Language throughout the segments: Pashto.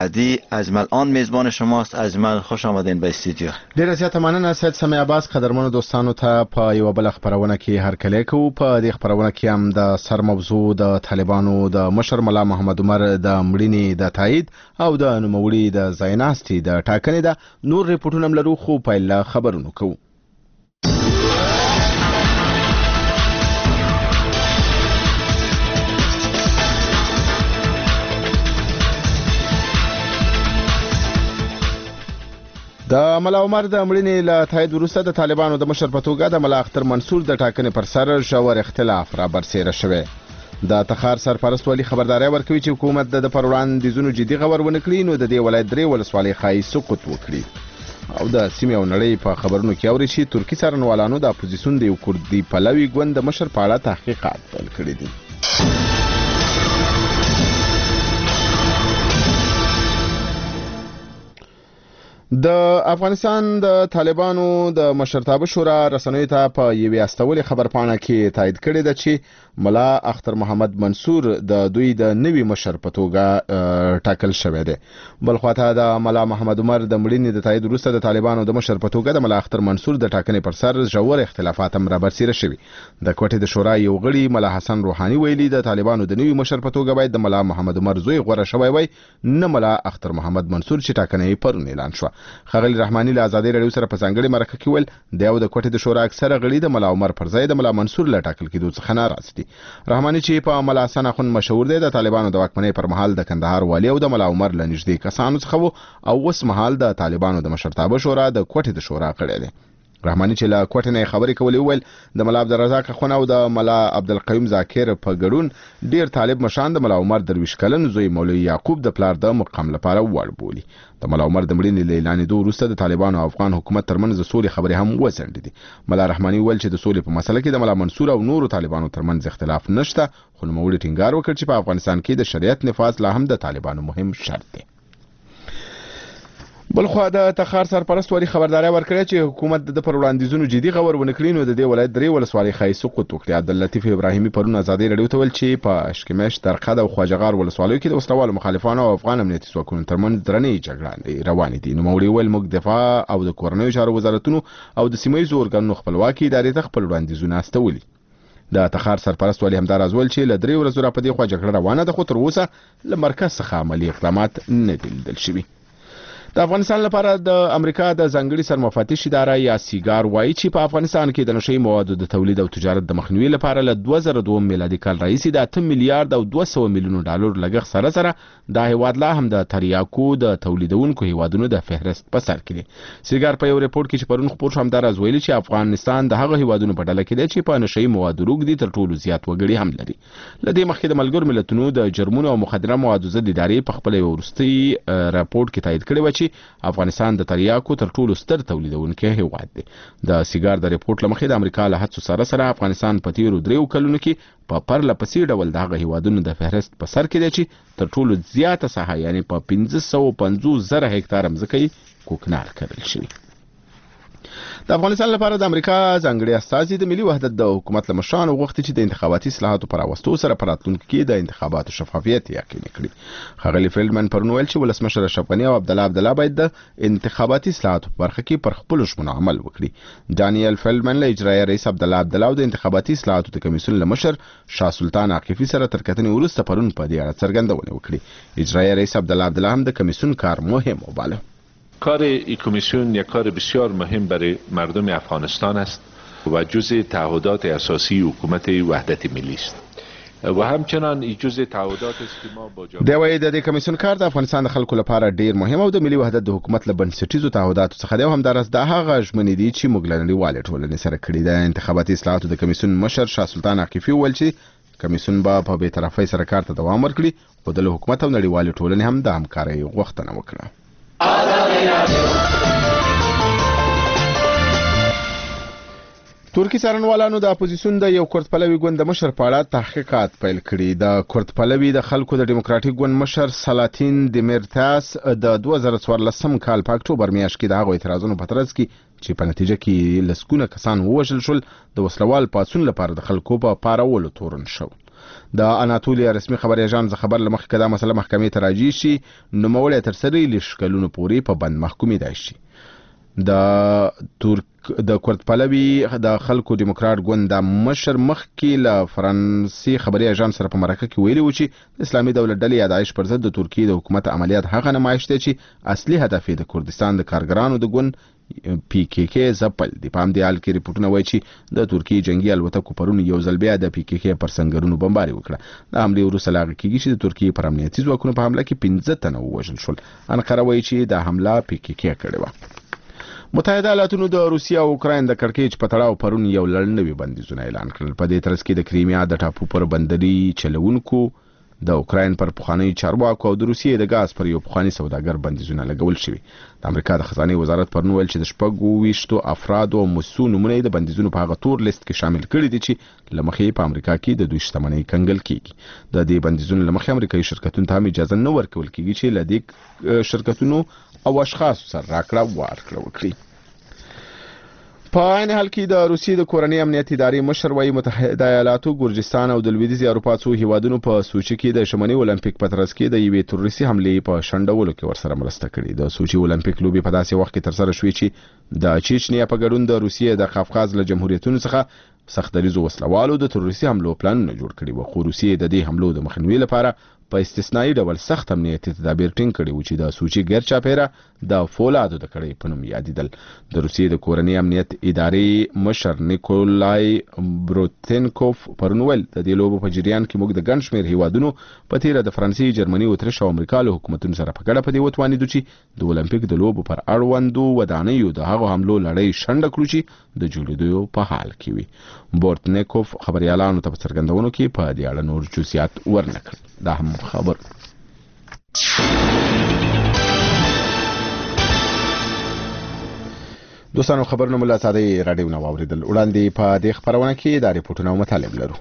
عدی اجمل آن میزبان شماست. اجمل خوش آمدین به استودیو. ډیره زیاته مننه سید سمیع عباس. قدرمنو دوستانو ته په یو بل خبرونه کې هرکلی کوو. په دې خبرونه کې هم د سر موضوع د طالبانو د مشر ملا محمد عمر د مړینې د تایید او د نوموړي د ځایناستي د ټاکنې د نور ریپورتونه هم لرو، خو پیل خبرونه کوو. د ملا عمر د مړینې له تایید وروسته د طالبانو د مشر په توګه د ملا اختر منصور د ټاکنې پر سر ژور اختلاف را برسېره شوی. د تخار سرپرست والي خبرداری ورکوي چې حکومت د پر وړاندیزونو جدي غور ونه کړي نو د دې ولایت درې ولسوالۍ ښایي سقوط وکړي. او د سیمې او نړۍ په خبرونو کې اوري چې ترکي څارنوالانو د اپوزیسیون د یو کردي پلوي ګوند د مشر په اړه تحقیقات پیل کړي دي. د افغانستان د طالبانو د مشرتابه شورا رسنیو ته په یوې استولې خبرپاڼه کې تایید کړی ده چې ملا اختر محمد منصور د دوی د نوي مشر په توګه ټاکل شوی دی. بل خواته د ملا محمد عمر د مړینې د تایید وروسته د طالبانو د مشر په توګه د ملا اختر منصور د ټاکنې پر سر ژور اختلافات هم رابرسېره شوي. د کوټې د شورا یو غړي ملا حسن روحاني ویلي د طالبانو د نوي مشر په توګه باید د ملا محمد عمر زوی غوره شوی وای، نه ملا اختر محمد منصور چې ټاکنه یې پرون اعلان شوه. خغلی رحماني له ازادي رادیو سره په ځانګړي مرکه کې ویل د یو د کوټې د شورا اکثره غړي د ملا عمر پر ځای د ملا منصور له ټاکل کېدو څخه ناراض دي. رحماني چې په ملا حسن اخوند مشهور دی، د طالبانو د واکمنۍ پر مهال د کندهار والي او د ملا عمر له نږدې کسانو څخه وو او اوس مهال د طالبانو د مشرتابه شورا د کوټې د شورا غړی دی. رحماني چې له کوټې نه خبرې کولې وویل د ملا عبدالرزاق اخوند او د ملا عبدالقیوم ذاکر په ګډون ډیر طالب مشان د ملا عمر درویش کلن زوی مولوي یعقوب د پلار د مقام لپاره وړ بولي. د ملا عمر د مړینې له اعلانېدو وروسته د طالبانو او افغان حکومت ترمنځ د سولې خبرې هم وځنډې دي. ملا رحماني ویل چې د سولې په مسله کې د ملا منصور او نورو طالبانو ترمنځ اختلاف نشته، خو نوموړي ټینګار وکړ چې په افغانستان کې د شریعت نفاذ لا هم د طالبانو مهم شرط دی. بلخوا د تخار سرپرست والي خبرداری ورکړی چې حکومت د پر وړاندیزونو جدي غور ونه کړي نو د دې ولایت درې ولسوالۍ ښایي سقوط وکړي. عبداللطیف ابراهیمي پرون ازادي رادیو ته ویل چې په اشکمش، درقد او خواجهغار ولسوالیو کې د وسلوالو مخالفانو او افغان امنیتي ځواکونو ترمنځ درنې جګړې روانې دي. نوموړي ویل موږ دفاع او د کورنیو چارو وزارتونو او د سیمه ییزو ارګانونو خپلواکي ادارې ته خپل وړاندیزونه استولي. د تخار سرپرست والي همداراز ویل چې له 3 ورځو را په دې خوا جګړه روانه ده، خو تر اوسه له مرکز څخه عملي اقدامات نه دي لیدل شوي. د افغانستان لپاره د امریکا د ځانګړي سرمفتش اداره یا سیګار وایي چې په افغانستان کې د نشئی موادو د تولید او تجارت د مخنیوي لپاره له 2002 میلادي کال راهیسې د 8 میلیارډ او 200 میلیونو ډالر لګښت سره سره د هیواد لا هم د تریاکو د تولیدونکو هیوادونو د فهرست په سر کې دي. سیګار په یو ریپورت کې چې پرون خپور شو همداراز ویلي چې افغانستان د هغه هیوادونو په ډله کې دی چې په نشئی موادو روږدي تر ټولو زیات وګړي هم لري. له دې مخکې د ملګرو ملتونو د جرمونو او مخدره موادو ضد ادارې په خپل وروستي راپورټ کې تایید کړی و چې افغانستان د تریاکو تر ټولو ستر تولیدونکی هیواد دی. د سیګار د ریپورت لمخې د امریکا له هڅو سره سره افغانستان په تیرو 3 کلونو کې په پرله پسې ډول د هغه هیوادونو د فهرست په سر کې دی چې تر ټولو زیاته ساحه یعنی په 550,000 هکتار ځمکې کوکنار کړل شوی. د افغانستان لپاره د امریکا ځانګړي استازي د ملي وحدت د حکومت له مشرانو غوښتي چې د انتخاباتي اصلاحاتو پر راوستو سره په راتلونکي کې د انتخاباتو شفافیت یقیني کړي. ښاغلي فیلډمن پرون ویل چې ولسمشر اشرف غني او عبدالله باید د انتخاباتي اصلاحاتو په برخه کې پر خپلو ژمنو عمل وکړي. ډانیل فیلډمن له اجرایي رئیس عبدالله او د انتخاباتي اصلاحاتو د کمیسیون له مشر شاه سلطان عاقفي سره تر کتنې وروسته پرون په دې اړه څرګندونه وکړي. اجرایي رئیس عبدالله هم د کمیسیون کار مهم وباله. کار این کمیسیون یک کار بسیار مهم برای مردم افغانستان است و جزء تعهدات اساسی حکومت وحدت ملی است و همچنان جزء تعهدات است که ما با د وای د کمیسیون کار د افغانستان د خلکو لپاره ډیر مهم او د ملي وحدت د حکومت له بنسټیزو تعهداتو څخه دی. همدارس د هغه ژمنې دي چې موږ له نړیوالې ټولنې سره کړي. د انتخاباتي اصلاحاتو د کمیسیون مشر شاه سلطان عاقفي ویل چې کمیسیون به په بی‌طرفۍ سره کار ته دوام ورکړي او د حکومت او نړیوالې ټولنې هم د همکارۍ غوښتنه وکړه. ترکي څارنوالانو د اپوزیسیون د یو کورد پلوي ګوند مشر په اړه تحقیقات پیل کړي. د کورد پلوي د خلکو د ډیموکراتیک ګوند مشر سلاطین دیمیرتاس د 2014 کال په اکتوبر میاشت کې د هغو اعتراضونو په ترڅ کې چې په نتیجه کې لسګونه کسان ووژل شول د وسلوال پاڅون لپاره د خلکو په پارولو تورن شو. د اناتولیا رسمي خبري اژانس خبر لمخ کدا مسله محکمې ته راځي شي نو مولې تر سره لشکلونو پوري په بند محکومي دی شي د کورد پلوي د خلکو دیموکرات ګوند د مشر مخکې له فرانسې خبري اژانس سره په مرکه کې ویلي و چې اسلامي دولت ډلې یا داعش پر ضد د ترکیې د حکومت عملیات هغه نمایش دی چې اصلي هدف یې د کردستان د کارګرانو د ګوند پی کې کې ځپل دي. په همدې حال کې ریپورتونه وایي چې د ترکیې جنگي الوتکو پرون یو ځل بیا د پی کې کې پر سنگرونو بمباري وکړه. د حملې وروسته لاغ کېږي چې د ترکیې پر امنیتي ځواکونو په حمله کې 15 تنه ووژل شول. انقره وایي چې د حمله پی کې کې کړې و. متحده ایالاتونو د روسیې او اوکراین د کړکېچ په تړاو پرون یو لړنوي بندیزونه اعلان کړل. په دې ترڅ کې د کریمیا د ټاپو پر بندري چلوونکو د اوکراین پر پخوانی چارواکو او د روسیې د غاز پر یو پخوانی سوداګر بندیزونه لګول شوي. د امریکا د خزانه وزارت پرون ویل چې د 26 افراد او مسؤل نمونه د بندیزونو په هغه تور لیست کې شامل کړي دي چې لمخې په امریکا کې د دوی شتمنۍ کنګل کیږي. د دې بندیزونو لمخې امریکایي شرکتونو ته اجازه نه ورکول کیږي چې لدې شرکتونو او اشخاص سره راکړه ورکړه وکړي. په عین حال کې د روسیې د کورنۍ امنیت ادارې مشر وايي متحده ایالاتو ګورجستان او د لویدیځ اروپا څو هیوادونو په سوچي کې د شمالي اولمپیک په ترڅ کې د یوې تروریستي حملې په شنډولو کې ورسره مرسته کړې. د سوچي اولمپیک لوبي په داسې وخت کې ترسره شوې چې د چچنیا په ګډون د روسیې د قفقاز له جمهوریتونو څخه سختدریزو وسلوالو د تروریستي حملو پلانونه جوړ کړي و. خو روسیې د دې حملو د مخنیوي لپاره په استثنایی ډول سخت امنیتي تدابیر ټینګ کړي و چې د سوچي ګر چاپیره د فولادو د کړۍ په نوم یادیدل. د روسیې د کورنۍ امنیت ادارې مشر نیکولای بروتنکوف پرون ویل د دې لوبو په جریان کې موږ د ګڼ شمېر هیوادونو په تیره د فرانسې، جرمني، اتریش او امریکا له حکومتونو سره په ګډه په دې وتوانیدو چې د اولمپیک د لوبو پر اړوندو ودانیو د هغو حملو لړۍ شنډه کړو چې د جوړېدو په حال کې وي. بورتنکوف خبريالانو ته په څرګندونو کې په دې اړه نور جزئیات ورنکړل. دا هم خبر دوستانو خبرونه مله ساده رادیو نو اوریدل. وړاندې په دې خبرونه کې دا ریپورتونه او مطالب لرو.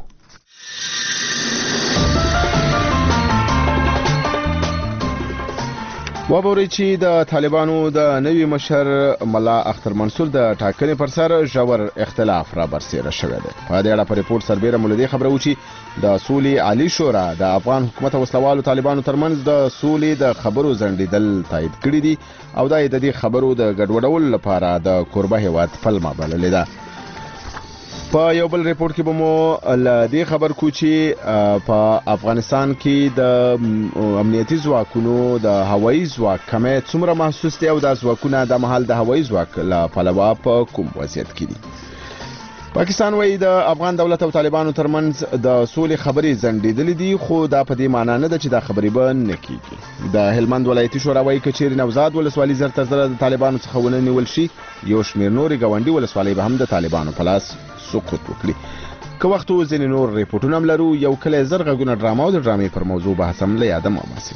وبوري چې د طالبانو د نوي مشر ملا اختر منصور د ټاکنې پر سر ژور اختلاف را برسېره شوی دی. په دې اړه په ریپورت سربیره مولدي خبره و چې د سولې عالی شورا د افغان حکومت او وسلوالو طالبانو ترمنځ د سولې د خبرو ځنډیدل تایید کړي دي او دا د دې خبرو د ګډوډولو لپاره د کوربه هیواد پلمه بللې ده. په یو بل ریپورت کې به مو ل دې خبر کو چې په افغانستان کې د امنیتي ځواکونو د هوایي ځواک کمې څومره محسوس دي او د ځواکونو د محل د هوایي ځواک له پلوه په کوم وضعیت کې دي. پاکستان وایي د افغان دولت او طالبانو ترمنځ د سولې خبرې ځنډېدلې دي خو دا په دې معنی نه ده چې دا خبرې به نه کیږي. د هلمند ولایتي شورا وایي که چیرې نوزاد ولسوالي زر تر زره د طالبانو څخه ونه نیول شي یو شمېر نورې ګاونډي ولسوالۍ به هم د طالبانو په لاس سقوط وکړي. که وخت ځینې نور ریپورتونه هم لرو. یو کلی زر غږونه ډرامه او د ډرامې پر موضوع بحث هم له یاده مه باسئ.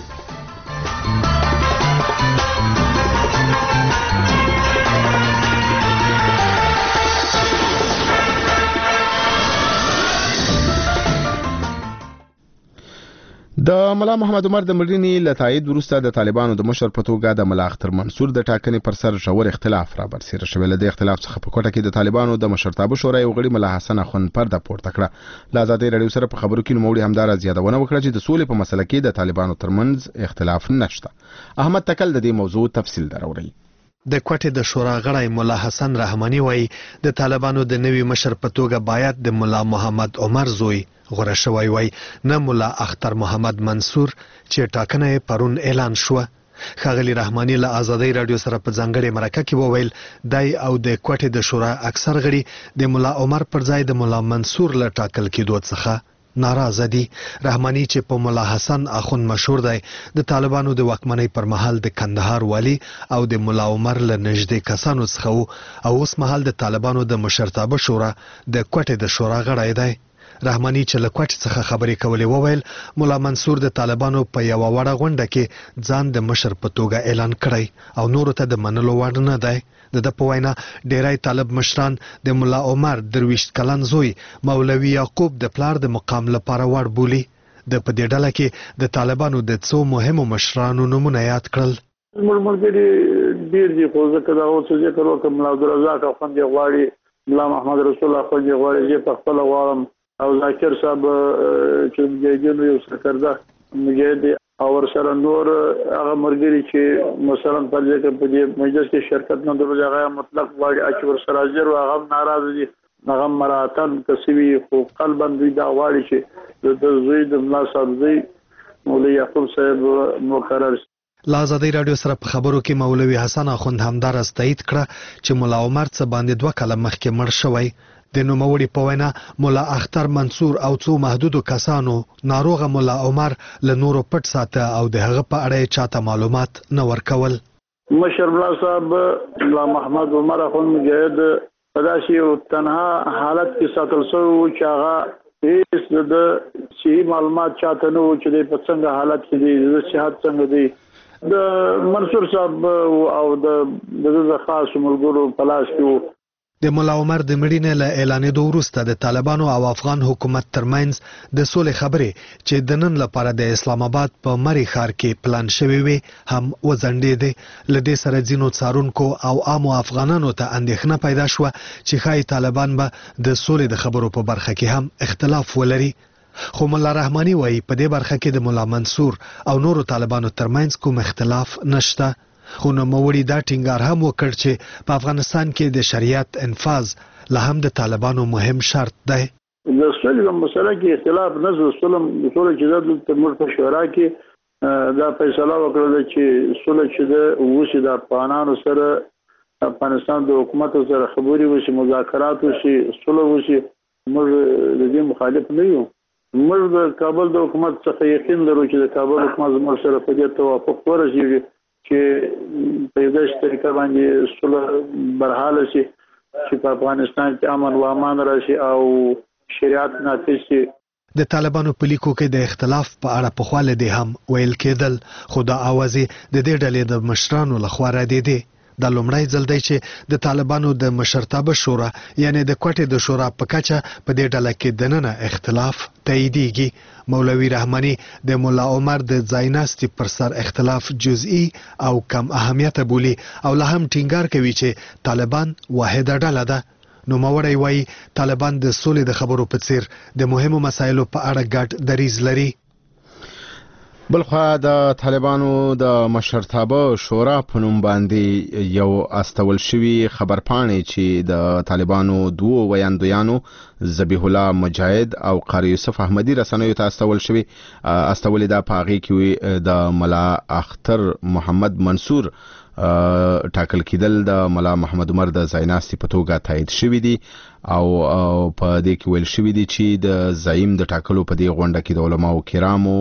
د ملا محمد عمر د مړینې له تایید وروسته د طالبانو د مشر په توګه د ملا اختر منصور د ټاکنې پر سر ژور اختلاف را برسېره شوی. له دې اختلاف څخه په کوټه کې د طالبانو د مشرتابه شورا یو غړي ملا حسن اخوند پرده پورته کړه. له ازادۍ راډیو سره په خبرو کې نوموړي همدارا زیاتونه وکړه چې د سولې په مسله کې د طالبانو ترمنځ اختلاف نشته. احمد تکل د دې موضوع تفصیل دراوړي. د کوټې د شورا غړی مولا حسن رحماني وایي د طالبانو د نوي مشر په توګه باید د مولا محمد عمر زوی غوره شوی وای نه مولا اختر محمد منصور چې ټاکنه پرون اعلان شو. ښاغلي رحماني له ازادۍ راډیو سره په ځانګړې مرکه کې وویل دای او د کوټې د شورا اکثر غړي د مولا عمر پر ځای د مولا منصور له ټاکل کېدو څخه ناراضه دي. رحماني چې په مولا حسن اخوند مشهور دی د طالبانو د واکمنۍ پر مهال د کندهار والی او د مولا عمر له نږدې کسانو څخه او اوس مهال د طالبانو د مشرتابه شورا د کوټې د شورا غړی دی. رحماني چې له کوټې څخه خبرې کولې وویل مولا منصور د طالبانو په یو وړه غونډه کې ځان د مشر په توګه اعلان کړی او نورو ته د منلو وړ نه دی. د په وینا ډیری طالب مشران د مولا عمر درویشت کلن زوی مولوي یعقوب د پلار د مقام لپاره وړ بولي. د په دې ډله کې د طالبانو د څو مهمو مشرانو نومونه یاد کړل. ملګری ډیر دي خو ځکه دا اوس ذکر وکړم مولا عبدالرزاق اخوند غواړي، مولا محمد رسول اخوند غواړي، چې په خپل غواړم او ذاکر صاحب چې مجاهدینو یو سرکرده مجاهد او ورسره نور هغه مرګري چې مثلا په دې مجلس کې شرکت نه درلود هغه مطلق واړي چې ورسره حاضر او هغه ناراض دي هغه مراتن کسوي خو قلبا دوی دا واړي چې د زوی د ملا صاحب زوی مولوي یعقوب صاحب مقرر. لا ازادي رادیو سره په خبرو کې مولوي حسن اخوند همدار استایید کړه چې مولا عمر څه باندې 2 کاله مخکې مړ شوی. د نوموړي په وینا مولا اختر منصور او څو محدودو کسانو ناروغه مولا عمر له نورو پټ ساته او د هغه په اړه چاته معلومات نه ورکول. مشر ملا صاحب ملا محمد عمر اخوند مجاهد پداسي او تنها حالت کې ساتل شو چې هغه هیڅ د صحیح معلومات چاته نه و چې په څنګه حالت کې دي د صحت څنګه دي. د منصور صاحب او د خاص ملګرو پلاس کې د مولا عمر د مړینې له اعلانېدو وروسته د طالبانو او افغان حکومت ترمنځ د سولې خبرې چې د نن لپاره د اسلام آباد په مری ښار کې پلان شوې وي هم وځنډېدې. له دې سره ځینو څارونکو او عامو افغانانو ته اندېښنه پیدا شوه چې ښایي طالبان به د سولې د خبرو په برخه کې هم اختلاف ولري. خو مولا رحماني وایي په دې برخه کې د مولا منصور او نورو طالبانو ترمنځ کوم اختلاف نشته. خو نوموړي دا ټینګار هم وکړ چې په افغانستان کې د شریعت انفاذ لا هم د طالبانو مهم شرط دی. د سولې په مسله کې اختلاف نه زو سولې چې د مرته شورا کې دا فیصله وکړه چې سولې چې د وشي د افغانانو سره افغانستان د حکومت سره خبري وشي مذاکرات وشي سولې وشي. موږ د دې مخالف نه یو. موږ د کابل د حکومت څخه یقین لرو چې د کابل حکومت زموږ سره په دې توافق ورسیږي چې په دې طریقه باندې سولې برحاله شي چې په افغانستان کې امن و امان راشي او شریعت نافذ شي. د طالبانو په لیکو کې د اختلاف په اړه په خواله دي هم ویل کېدل خو د اوازې د دې ډلې د مشرانو لخوا ردېدې. د لومړی ځل دی چې د طالبانو د مشرتابه شورا یعنی د کوټې د شورا په کچه په دې ډله کې دننه اختلاف تاییدېږي. مولوي رحماني د مولا عمر د ځایناستي پر سر اختلاف جزئی او کم اهمیت بولي او لا هم ټینګار کوي چې طالبان واحده ډله ده. نوموړی وایي طالبان د سولې د خبرو په څیر د مهمو مسایلو په اړه ګډ دریځ لري. بلخوا د طالبانو د مشرتابه شورا په نوم باندې یو استول شوی خبرپاڼې چې د طالبانو 2 ویاندویانو ذبیح الله مجاهد او قاری یوسف احمدی رسنیو ته استول شوی استولې د پاغي کې د ملا اختر محمد منصور ټاکل کېدل د مولا محمد عمر د ځایناستي په توګه تایید شوی دی او په دې کې ویل شوی دی چې د زعیم د ټاکلو په دې غونډه کې د علماو کرامو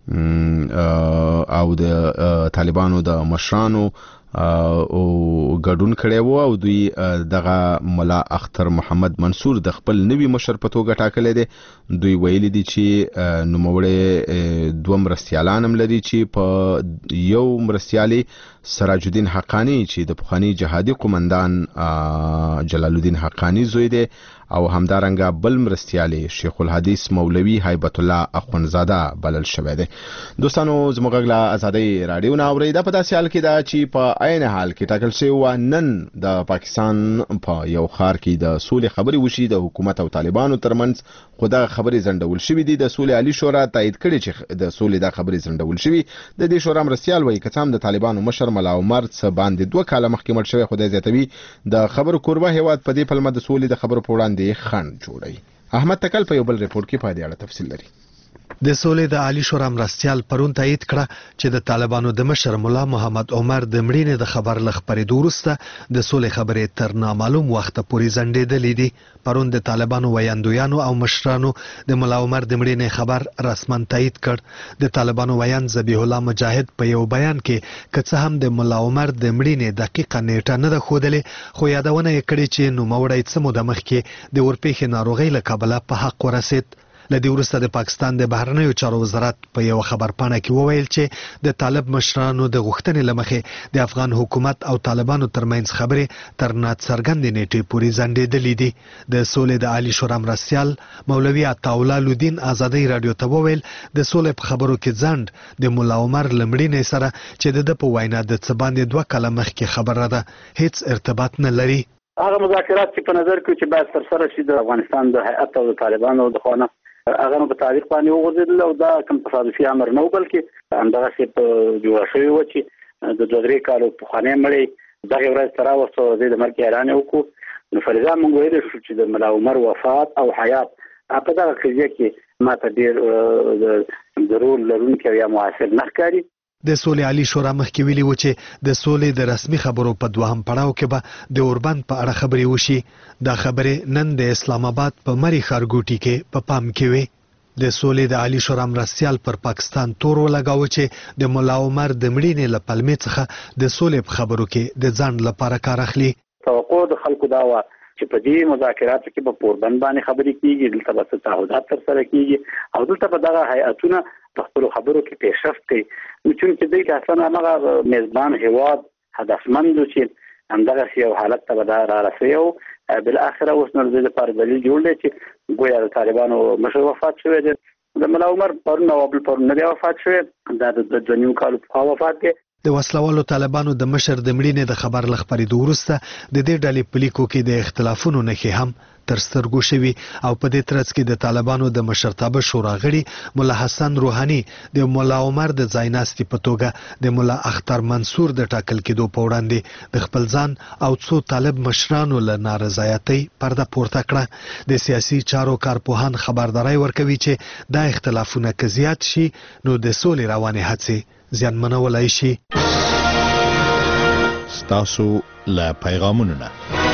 او د طالبانو د مشرانو او ګډون کړي وو او دوی دغه مولا اختر محمد منصور د خپل نوی مشر په توګه ټاکل دي. دوی ویلي دي چې نوموړی 2 مرستیالان هم لري چې په یو مرستیالي سراج الدین حقانی چې د پخوانی جهادي قومندان جلال الدین حقانی زوی دی او همدارنګه بل مرستیالي شیخ الحدیث مولوی هیبت الله اخونزاده بلل شوی دی. دوستانو زموږ غلا ازادي رادیو نه اوري د پداسي حال کې دا چې په عین حال کې ټاکل شوی و نن د پاکستان په یو خار کې د سولې خبري وشي د حکومت او طالبانو ترمنځ. خدا خبري زندول شوی دی د سولې عالی شورا تایید کړي چې د سولې د خبري زندول شوی د دې شورا مرستیال وایي کڅام د طالبانو مشر مولا عمر څخه باندې 2 کاله مخکې مړ شوی. خدای زیاتوي د خبرو کوربه هیواد په دې پلمه د سولې د خبرو په وړاندې خنډ جوړي. احمد تکل په یو بل ریپورت کې په دې اړه تفصیل لري. د سولې د عالی شورا مرستیال پرون تایید کړه چې د طالبانو د مشر مولا محمد عمر د مړینې د خبر لخبرېدو وروسته د سولې خبرې تر نامعلوم وخت پورې ځنډېدلې دي. پرون د طالبانو ویاندویانو او مشرانو د مولا عمر د مړینې خبر رسما تایید کړ. د طالبانو ویاند ذبیح الله مجاهد په یو بیان کې که څه هم د مولا عمر د مړینې دقیقه نیټه نه ده ښودلې خو یادونه یې کړې چې نوموړی څه موده مخکې د ورپېښې ناروغۍ له کبله په حق ورسېد. لدې وروسته د پاکستان د بهرنیو چارو وزارت په یو خبرپاڼه کې وویل چې د طالب مشرانو د غوښتنې له مخې د افغان حکومت او طالبانو ترمنځ خبرې تر ناڅرګندې نیټې پورې ځنډېدلې دي. د سولې د عالی شورا مرستیال مولوي عطاالله لودین ازادي رادیو ته وویل د سولې په خبرو کې ځنډ د مولا عمر له مړینې سره چې د په وینا د څه باندې 2 کاله مخکې خبره ده هیڅ ارتباط نه لري. هغه مذاکرات چې په نظر کې چې باید ترسره شي د افغانستان د هیئت او د طالبانو د خوا نه هغه په تاریخ باندې وغځېدل او دا کوم تصادفي امر نه و بلکې همدغسې په جوړه شوې وه چې د 2-3 کالو پخوانی مړی دغه ورځ ته راوسته او د مرګ اعلان وکړو نو فرضاً موږ ویلی شو چې د ملا عمر وفات او حیات په دغه قضیه کې ماته ډېر د رول لرونکی یا مؤثر نه ښکاري. د سولې عالی شورا مخکې ویلي و چې د سولې د رسمي خبرو په دوهم پړاو کې به د اوربند په اړه خبرې وشي. دا خبرې نن د اسلام آباد په مری ښارګوټي کې په پام کې وي. د سولې د عالی شورا مرستیال پر پاکستان تور ولګاوه چې د مولا عمر د مړینې له پلمې څخه د سولې په خبرو کې د ځان لپاره کار اخلي. توقع د خلکو دا وه چې په دې مذاکراتو کې په پوربند باندې خبرې کیږي، دلته به تعهدات ترسره کیږي او دلته به دغه هیئتونه په خپلو خبرو کې پیشرفت کوي. نو چونکې دوی که اصلا همغه میزبان هیواد هدفمند و چې همدغسې یو حالت ته به دا رارسوي او بالاخره اوس نو د دې لپاره دلیل جوړ دی چې ګویا د طالبانو مشر وفات شوی دی. د ملا عمر پرون او بل پرون نه دی وفات شوی، دا د 2 کالو پخوا وفات دی. د وسلوالو طالبانو د مشر د مړینې د خبر له خپرېدو وروسته د دې ډلې په لیکو کې د اختلافونو نښې هم تر سترګو شوي او په دې ترڅ کې د طالبانو د مشرتابه شورا غړي ملا حسن روحاني د مولا عمر د ځایناستي په توګه د ملا اختر منصور د ټاکل کېدو په وړاندې د خپل ځان او څو طالب مشرانو له نارضایتۍ پرده پورته کړه. د سیاسي چارو کارپوهان خبرداري ورکوي چې دا اختلافونه که زیات شي نو د سولې روانې هڅې زیانمنولای شي. ستاسو له پیغامونو نه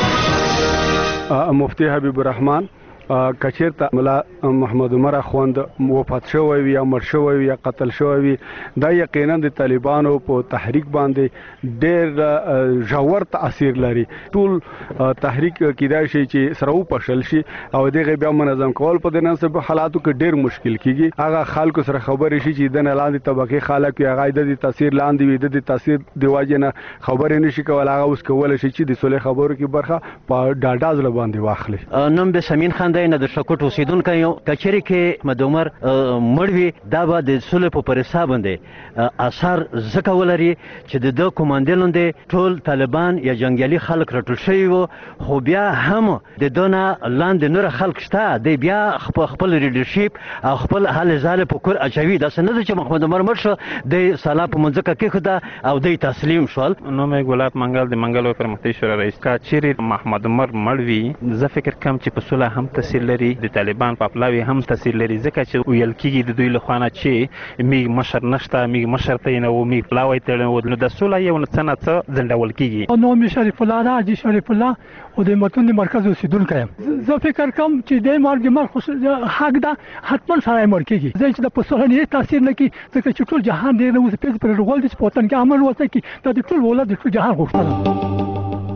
مفتی حبیب الرحمن کچیرته ملا محمد عمر اخوند وفات شوی وي یا مړ شوی وي یا قتل شوی وي دا یقینا د طالبانو په تحریک باندې ډېر ژور تاثیر لري. ټول تحریک کیدای شي چې سره وپشل شي او دغه بیا منظم کول په دنه حالاتو کې ډېر مشکل کیږي. هغه خلکو سره خبرې شي چې د لاندې طبقه خلک یا غایده د تاثیر لاندې وي د تاثیر دی واجنه خبرې نشي کول. هغه اوس کول شي چې د سولې خبرو کې برخه په ډاډاز لباندې واخلي. نوم به سمین خان نه د شکوټ اوسیدونکو یو کچېرې کې محمد عمر مړ وي دا به د سولې په پرسا باندې اثر ځکه ولري چې د کوماندې لاندې ټول طالبان یا جنګیالي خلک راټول شوي وو خو بیا هم د دونه لاندې نور خلک شته دی بیا خپل لیډرشپ او خپل حال ځاله په کور اچوي. داسې نه ده چې محمد عمر مړ شو دی سلا په منځکه کېښوده او دی تسلیم شول. نوم یې ګلاب منګل د منګل پرمختیایي شورا رئیس. که چیرې محمد عمر مړ وي زه فکر کوم چې په سوله هم تاثیر لري، د طالبان په پلاوي هم تاثیر لري ځکه چې ویل کېږي د دوی له خوا نه چې میږ مشر نشته، میږ مشر ته یې نه و میږ پلاوی ته نه نو د سوله یو څه نه څه ځنډول کېږي. نوم یې شریف الله ده، حاجي شریف الله او د متون د مرکز اوسیدونکی یم. زه فکر کوم چې د مرګ حق ده حتما سړی مړ کېږي ځکه چې د په سوله نه تاثیر نه کوي ځکه چې ټول جهان ډېر اوس پیز پر رغول دي چې په وطن کې عمل وکړي کې دا د ټول ولادت د ټول جهان غوښتنه.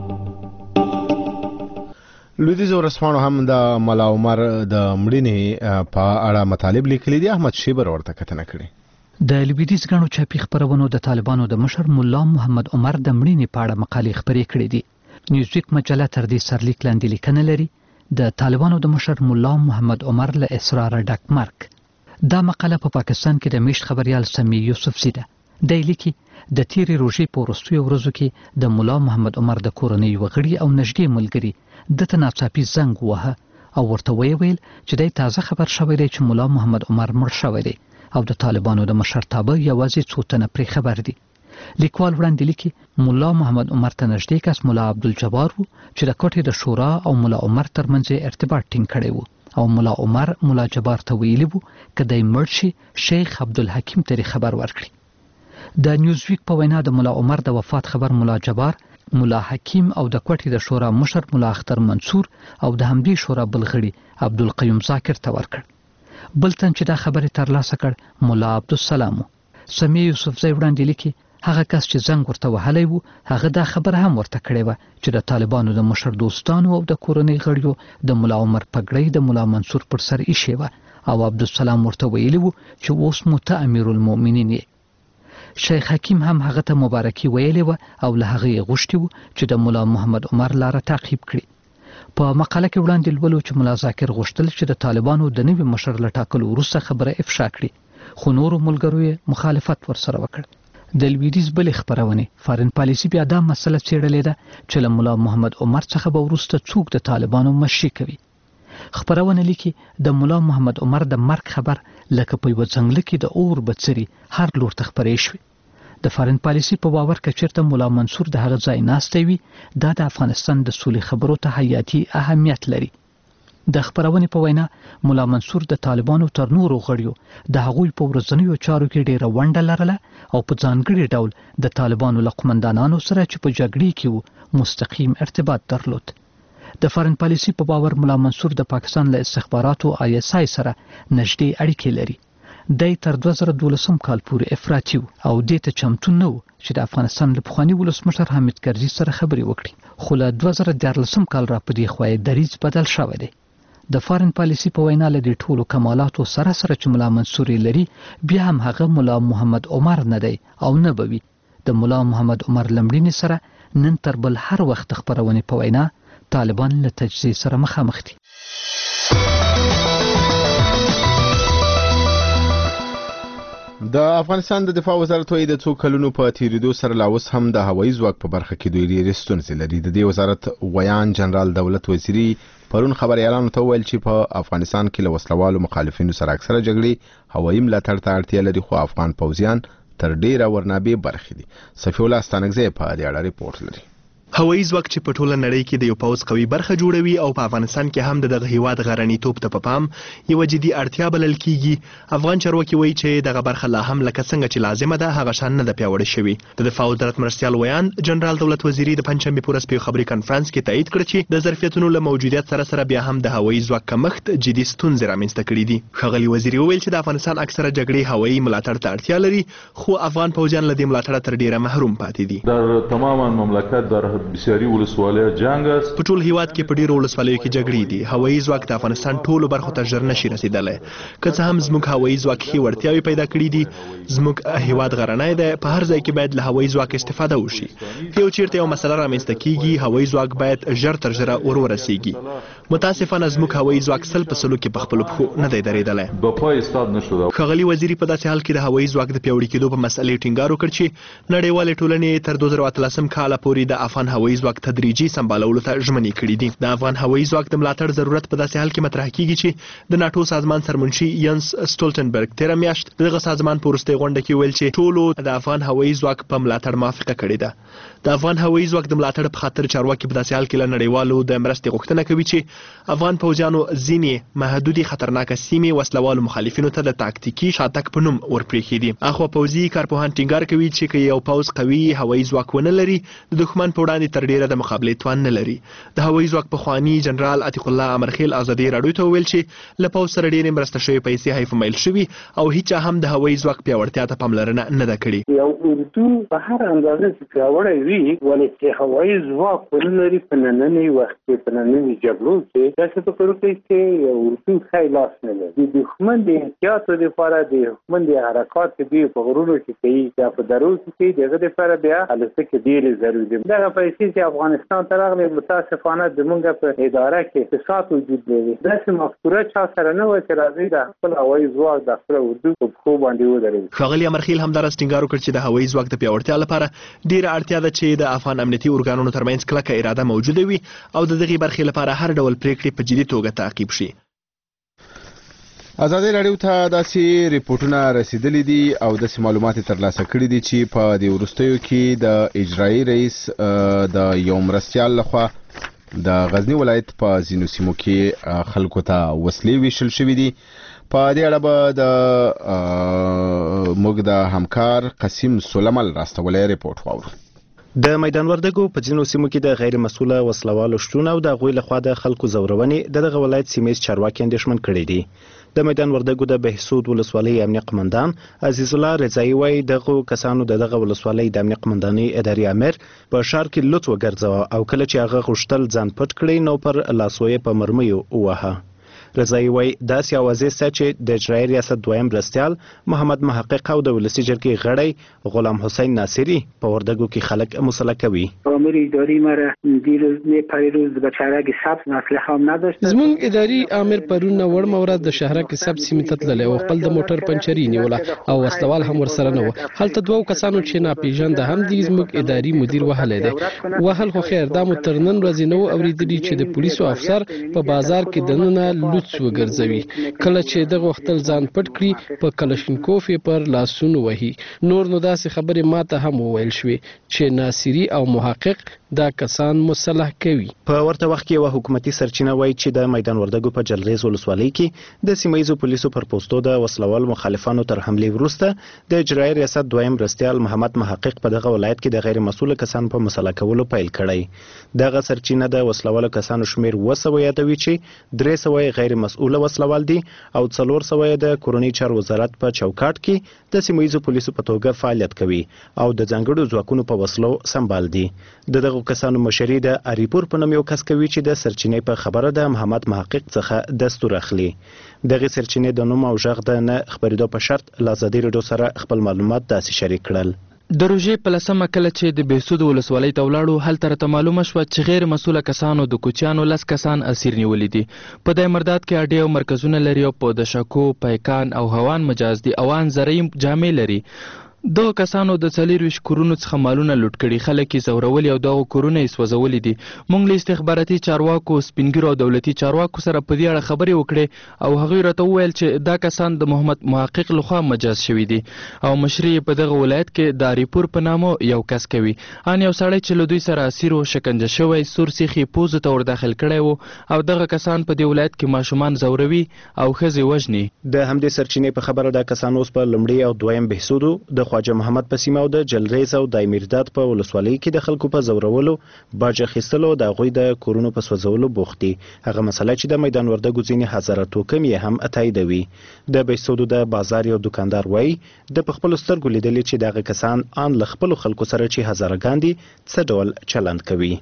لویدیځ ورسپانو هم د مولا عمر د مړینې په اړه مطالب لیکلي دي. احمد شیبر ورته کتنه کړې. د لویدیځ غنو چاپی خبرونو د طالبانو د مشر مولا محمد عمر د مړینې په اړه مقالې خبرې کړې دي. نیوزویک مجله تر دې سرلیک لاندې لیکنه لري د طالبانو د مشر مولا محمد عمر له اصرار ډک مرګ. دا مقاله په پاکستان کې د میشت خبريال سمی یوسف زیده د لیکي د تیری روزي په وروستیو ورځو کې د مولا محمد عمر د کورنۍ وغړي او نږدې ملګري د تناڅاپي زنګ وهه او ورته ویل چې د تازه خبر شوی دی چې مولا محمد عمر مړ شوی دی او د طالبانو د مشرتابه یوازې څو تنه پرې خبر دي. لیکوال وړاندې لیکي مولا محمد عمر ته نږدې کس مولا عبدالجبار و چې د کوټې د شورا او مولا عمر ترمنځ ارتباط ټینګ کړی و او مولا عمر مولا جبار ته ویلي وو که دی مړ شي شیخ عبدالحکیم ته خبر ورکړي. د نیوزویک په وینا د مولا عمر د وفات خبر مولا جبار، مولا حکیم او د کوټې د شورا مشر مولا اختر منصور او د همدې شورا بل غړي عبدالقیوم ذاکر ته ورکړ. بل تن چې دا خبره ترلاسه کړ مولا عبدالسلام. سمی یوسف زی وړاندې لیکي هغه کس چې زنګ ورته وهلی و هغه دا خبره هم ورته کړې وه چې د طالبانو د مشر دوستانو او د کورنۍ غړیو د مولا عمر پګړۍ د مولا منصور پر سر ایښې وه او عبدالسلام ورته ویلي و چې اوس مو ته امیرالمؤمنین یې. شیخ حکیم هم هغه ته مبارکي ویلې وه او له هغه یې غوښتي و چې د مولا محمد عمر لاره تعقیب کړي. په مقاله کې وړاندې لولو چې مولا ذاکر غوښتل چې د طالبانو د نوي مشر له ټاکلو وروسته خبره افشا کړي خو نورو ملګرو یې مخالفت ورسره وکړ. د لویدیځ بلې خپرونې فارن پالیسي بیا دا مسله څېړلې ده چې له ملا محمد عمر څخه به وروسته څوک د طالبانو مشري کوي. خپرونه لیکي د ملا محمد عمر د مرګ خبر لکه په یوه ځنګله کې د اور بڅري هر لور ته خپرې شوې. د فارن پالیسي په باور که چېرته ملا منصور د هغه ځای ناستی وي دا د افغانستان د سولې خبرو ته حیاتي اهمیت لري. د خپرونې په وینا ملا منصور د طالبانو تر نورو غړیو د هغوی په ورځنیو چارو کې ډیره ونډه لرله او په ځانګړي ډول د طالبانو له قومندانانو سره چې په جګړې کې وو مستقیم ارتباط درلود. د فارن پالیسي په باور ملا منصور د پاکستان له استخباراتو ISI سره نږدې اړیکې لري. دی تر 2012 کال پورې افراطي او دې ته چمتو نه و چې د افغانستان له پخواني ولسمشر حامد کرزي سره خبرې وکړي، خو له 2014 کال را په دې خوا یې دریځ بدل شوی دی. د فارن پالیسي په وینا له دې ټولو کمالاتو سره چې ملا منصور لري بیا هم هغه ملا محمد عمر نه دی او نه به وي. د ملا محمد عمر لمړینې سره نن تر بل هر وخت خپرونې په وینا طالبان له تجزیه سره مخامخ دي. د افغانستان د دفاع وزارت وايي د څو کلونو په تیریدو سره لا اوس هم د هوایي ځواک په برخه کې دوی ډېرې ستونزې لري. د دې وزارت ویان جنرال دولت وزیري پرون خبريالانو ته ویل چې په افغانستان کې له وسلوالو مخالفینو سره اکثره جګړې هوایي ملاتړ ته اړتیا لري، خو افغان پوځیان تر ډیره ورنابې برخې دي. صفي الله ستانکزی په دې اړه ریپورت لري. هوایي ځواک چې په ټوله نړۍ کې د یو پوځ قوي برخه جوړوي او په افغانستان کې هم دغه هیواد غرنیتوب ته په پام یو جدي اړتیا بلل کیږي. افغان چارواکي وایي چې دغه برخه لا هم لکه څنګه چې لازمه ده هغه شان نه ده پیاوړې شوې. د دفاع وزارت مرستیال ویان جنرال دولت وزیري د پنځشنبې په ورځ په خبري کانفرنس کې تایید کړ چې د ظرفیتونو له موجودیت سره بیا هم د هوایي ځواک کمښت جدي ستونزې رامنځته کړې دي. ښاغلي وزیري وویل چې د افغانستان اکثره جګړې هوایي ملاتړ ته اړتیا لري، خو افغان پوځیان له دې ملاتړه تر ډیره محروم پاتې دي. در تمام مملکت در بسیاری په ټول هیواد کې په ډیرو ولسوالیو کې جګړې دي. هوایي ځواک د افغانستان ټولو برخو ته ژر نشي رسیدلی. که څه هم زموږ هوایي ځواک ښې وړتیاوې پیدا کړي دي، زموږ هیواد غرنی دی، په هر ځای کې باید له هوایي ځواک استفاده وشي. که یو چیرته یو مسله رامنځته کیږي هوایي ځواک باید ژر تر ژره ورسیږي. متاسفانه زموږ هوایي ځواک 100% کې په خپلو پښو نه دی درېدلی. ښاغلي وزیري په داسې حال کې د هوایي ځواک د پیاوړي کېدو په مسئلې ټینګار وکړ چې نړیوالې ټولنې تر 2013 کاله پورې د افغان هوایي ځواک تدریجي سمبالولو ته ژمنې کړې دي. د افغان هوایي ځواک د ملاتړ ضرورت په داسې حال کې مطرح کیږي چې د ناتو سازمان سرمنشي ینس سټولټنبرګ تېره میاشت دغه سازمان په وروستۍ غونډه کې ویل چې ټولو د افغان هوایي ځواک په ملاتړ موافقه کړې ده. د افغان هوایي ځواک د ملاتړ په خاطر چارواکي په داسې حال کې له نړیوالو د مرستې غوښتنه کوي چې افغان پوځیانو ځینې محدودې خطرناکه سیمې وسلوالو مخالفینو ته د تاکتیکي شاتګ په نوم ورپرېښي دي. اخوا پوځي کارپوهان ټینګار کوي چې که یو پوځ قوي هوایي ځواک ونه لري د دښمن په وړاندې تر ډیره د مقابلې توان نه لري. د هوایي ځواک پخواني جنرال عتیق الله امرخیل ازادي راډیو ته وویل چې له پوځ سره ډېرې مرسته شوې پیسې حیف میل شوي او هیچا هم د هوایي ځواک پیاوړتیا ته پاملرنه نه ده کړې. یو اردو په هر اندازه چې پیاوړی وي ولې چې هوایي ځواک ونه لري په ننني وخت کې په ننني جګړو کې داسې فکر وکړئ چې یو اردو ښی لاس نه لري. د دښمن د احتیاطو دپاره د دښمن د حرکات چې دوی په غرونو کې کوي یا په درو کې کوي د هغه دپاره بیا الوتکې ډېرې ضروري دي. دغه پیسې چې افغانستان ته راغلې متاسفانه زموږ په اداره کې فساد وجود لري. داسې مفکوره چا سره نه وه چې راځي د خپل هوایي ځواک د خپل اردو په پښو باندې ودروي. ښاغلي امرخیل همداراز ټینګار وکړ چې د هوایي ځواک د پیاوړتیا لپاره ډېره اړتیا ده چې د افغان امنیتي ارګانونو ترمنځ کلکه اراده موجوده وي او د دغې برخې لپاره هر ډول پریکړې په جدي توګه تعقیب شي. ازادي راډیو ته داسې ریپورتونه رسیدلي دي او داسې معلومات ترلاسه کړي دي چې په دې وروستیو کې د اجرایي رئیس د یو مرستیال لخوا د غزنی ولایت په ځینو سیمو کې خلکو ته وسلې ویشل شوي دي. په دې اړه به د موږ د همکار قسیم سلیمل راستولی ریپورت واورو. د میدان وردګو په ځینو سیمو کې د غیر مسؤله وسلوالو شتون او د هغوی لخوا د خلکو ځورونې دغه ولایت سیمه چارواکي اندېښمن کړي دي. د میدان وردګو د بهسود ولسوالۍ امنیه قمندان عزیز الله رضایي وایي دغه کسانو دغه ولسوالۍ د امنیه قمندانۍ اداري امر په ښار کې لوڅ وګرځاوه او کله چې هغه غوښتل ځان پټ کړي نو پر لاسو یې په مرمیو وواهه. رضایي وایي داسې اوازې شته چې د اجرایي ریاست دویم مرستیال محمد محقق او د ولسي جرګې غړی غلام حسین ناصری په وردګو کې خلک مسلح کوي. امر اداری مرا دیروز پریروز به شهرک سبز مسلح هم نداشت. زموږ اداري امر پرونه وړ مورد د شهرک سبز سیمې ته تللی او خپل د موټر پنچري نیوله او وسلوال هم ورسره نه و. هلته دوه کسانو چې ناپېژانده هم دي زموږ اداري مدیر وهلی دی. وهل خو خیر دا مو تر نن ورځې نه و اورېدلي چې د پولیسو افسر په بازار کې دننه لوڅ وګرځوي. کله چې دغه وختل ځان پټ کړي په کلشینکوف یې پر لاسونو وهي. نور نو داسې خبرې ماته هم وویل شوې چې ناصري او محقق دا کسان مسلح کوي. په ورته وخت کې یوه حکومتي سرچینه وایي چې د میدان وردګو په جلریز ولسوالۍ کې د سیمه ییزو پولیسو پر پوستو د وسلوال مخالفانو تر حملې وروسته د اجرایي ریاست دویم مرستیال محمد محقق په دغه ولایت کې د غیر مسؤل کسانو په مسلح کولو پیل کړی. دغه سرچینه د وسلوالو کسانو شمیر 200 یادوي چې 300 غیر مسؤل وسلوال دي او 400 د کورنۍ چارو وزارت په چوکاټ کې د سیمه ییزو پولیسو په توګه فعالیت کوي او د ځانګړو ځواکونو په وسلو سمبال دي. دغه کسانو مشري د اریپور په نوم یو کس کوي چې د سرچینې په خبره د محمد محقق څخه دستور اخلي. دغه سرچینې د نوم او ژغ د نه خبرېدو په شرط له ازادي راډیو سره خپل معلومات داسې شریک کړل. د روژې په لسمه کله چې د بهسود ولسوالۍ ته ولاړو هلته راته معلومه شوه چې غیر مسؤله کسانو د کوچیانو 10 کسان اسیر نیولي دي. په دې مرداد کې اډې او مرکزونه لري او په د شکو پیکان او هوان مجاز دي اوان زرعي جامې لري. دغه کسانو د 24 کورونو څخه مالونه لوټ کړي. خلک یې ځورولي او دغه کورونه یې سوځولي دي. موږ له استخباراتي چارواکو سپینګیرو او دولتي چارواکو سره په دې اړه خبرې وکړې او هغوی راته وویل چې دا کسان د محمد محقق لخوا مجاز شوي دي او مشري په دغه ولایت کې د اریپور په نامه یو کس کوي. ان یو سړی چې له دوی سره اسیر و شکنجه شوی سور سیخي پوزو ته ورداخل کړی و او دغه کسان په دې ولایت کې ماشومان ځوروي او ښځې وژني. د همدې سرچینې په خبره دا کسان اوس په لومړي او دویم بهسودو د خواجه محمد په سیمه او د جلریز او د میرداد په ولسوالۍ کې د خلکو په زورولو باج اخیستلو د هغوی د کورونو په سوځولو بوخت دي. هغه مسله چې د میدان وردګو ځینې هزاره توکم یې هم تاییدوي. د بهسودو د بازار یو دکاندار وایي د په خپلو سترګو لیدلي چې دغه کسان ان له خپلو خلکو سره چې هزارهګان دي څه ډول چلند کوي.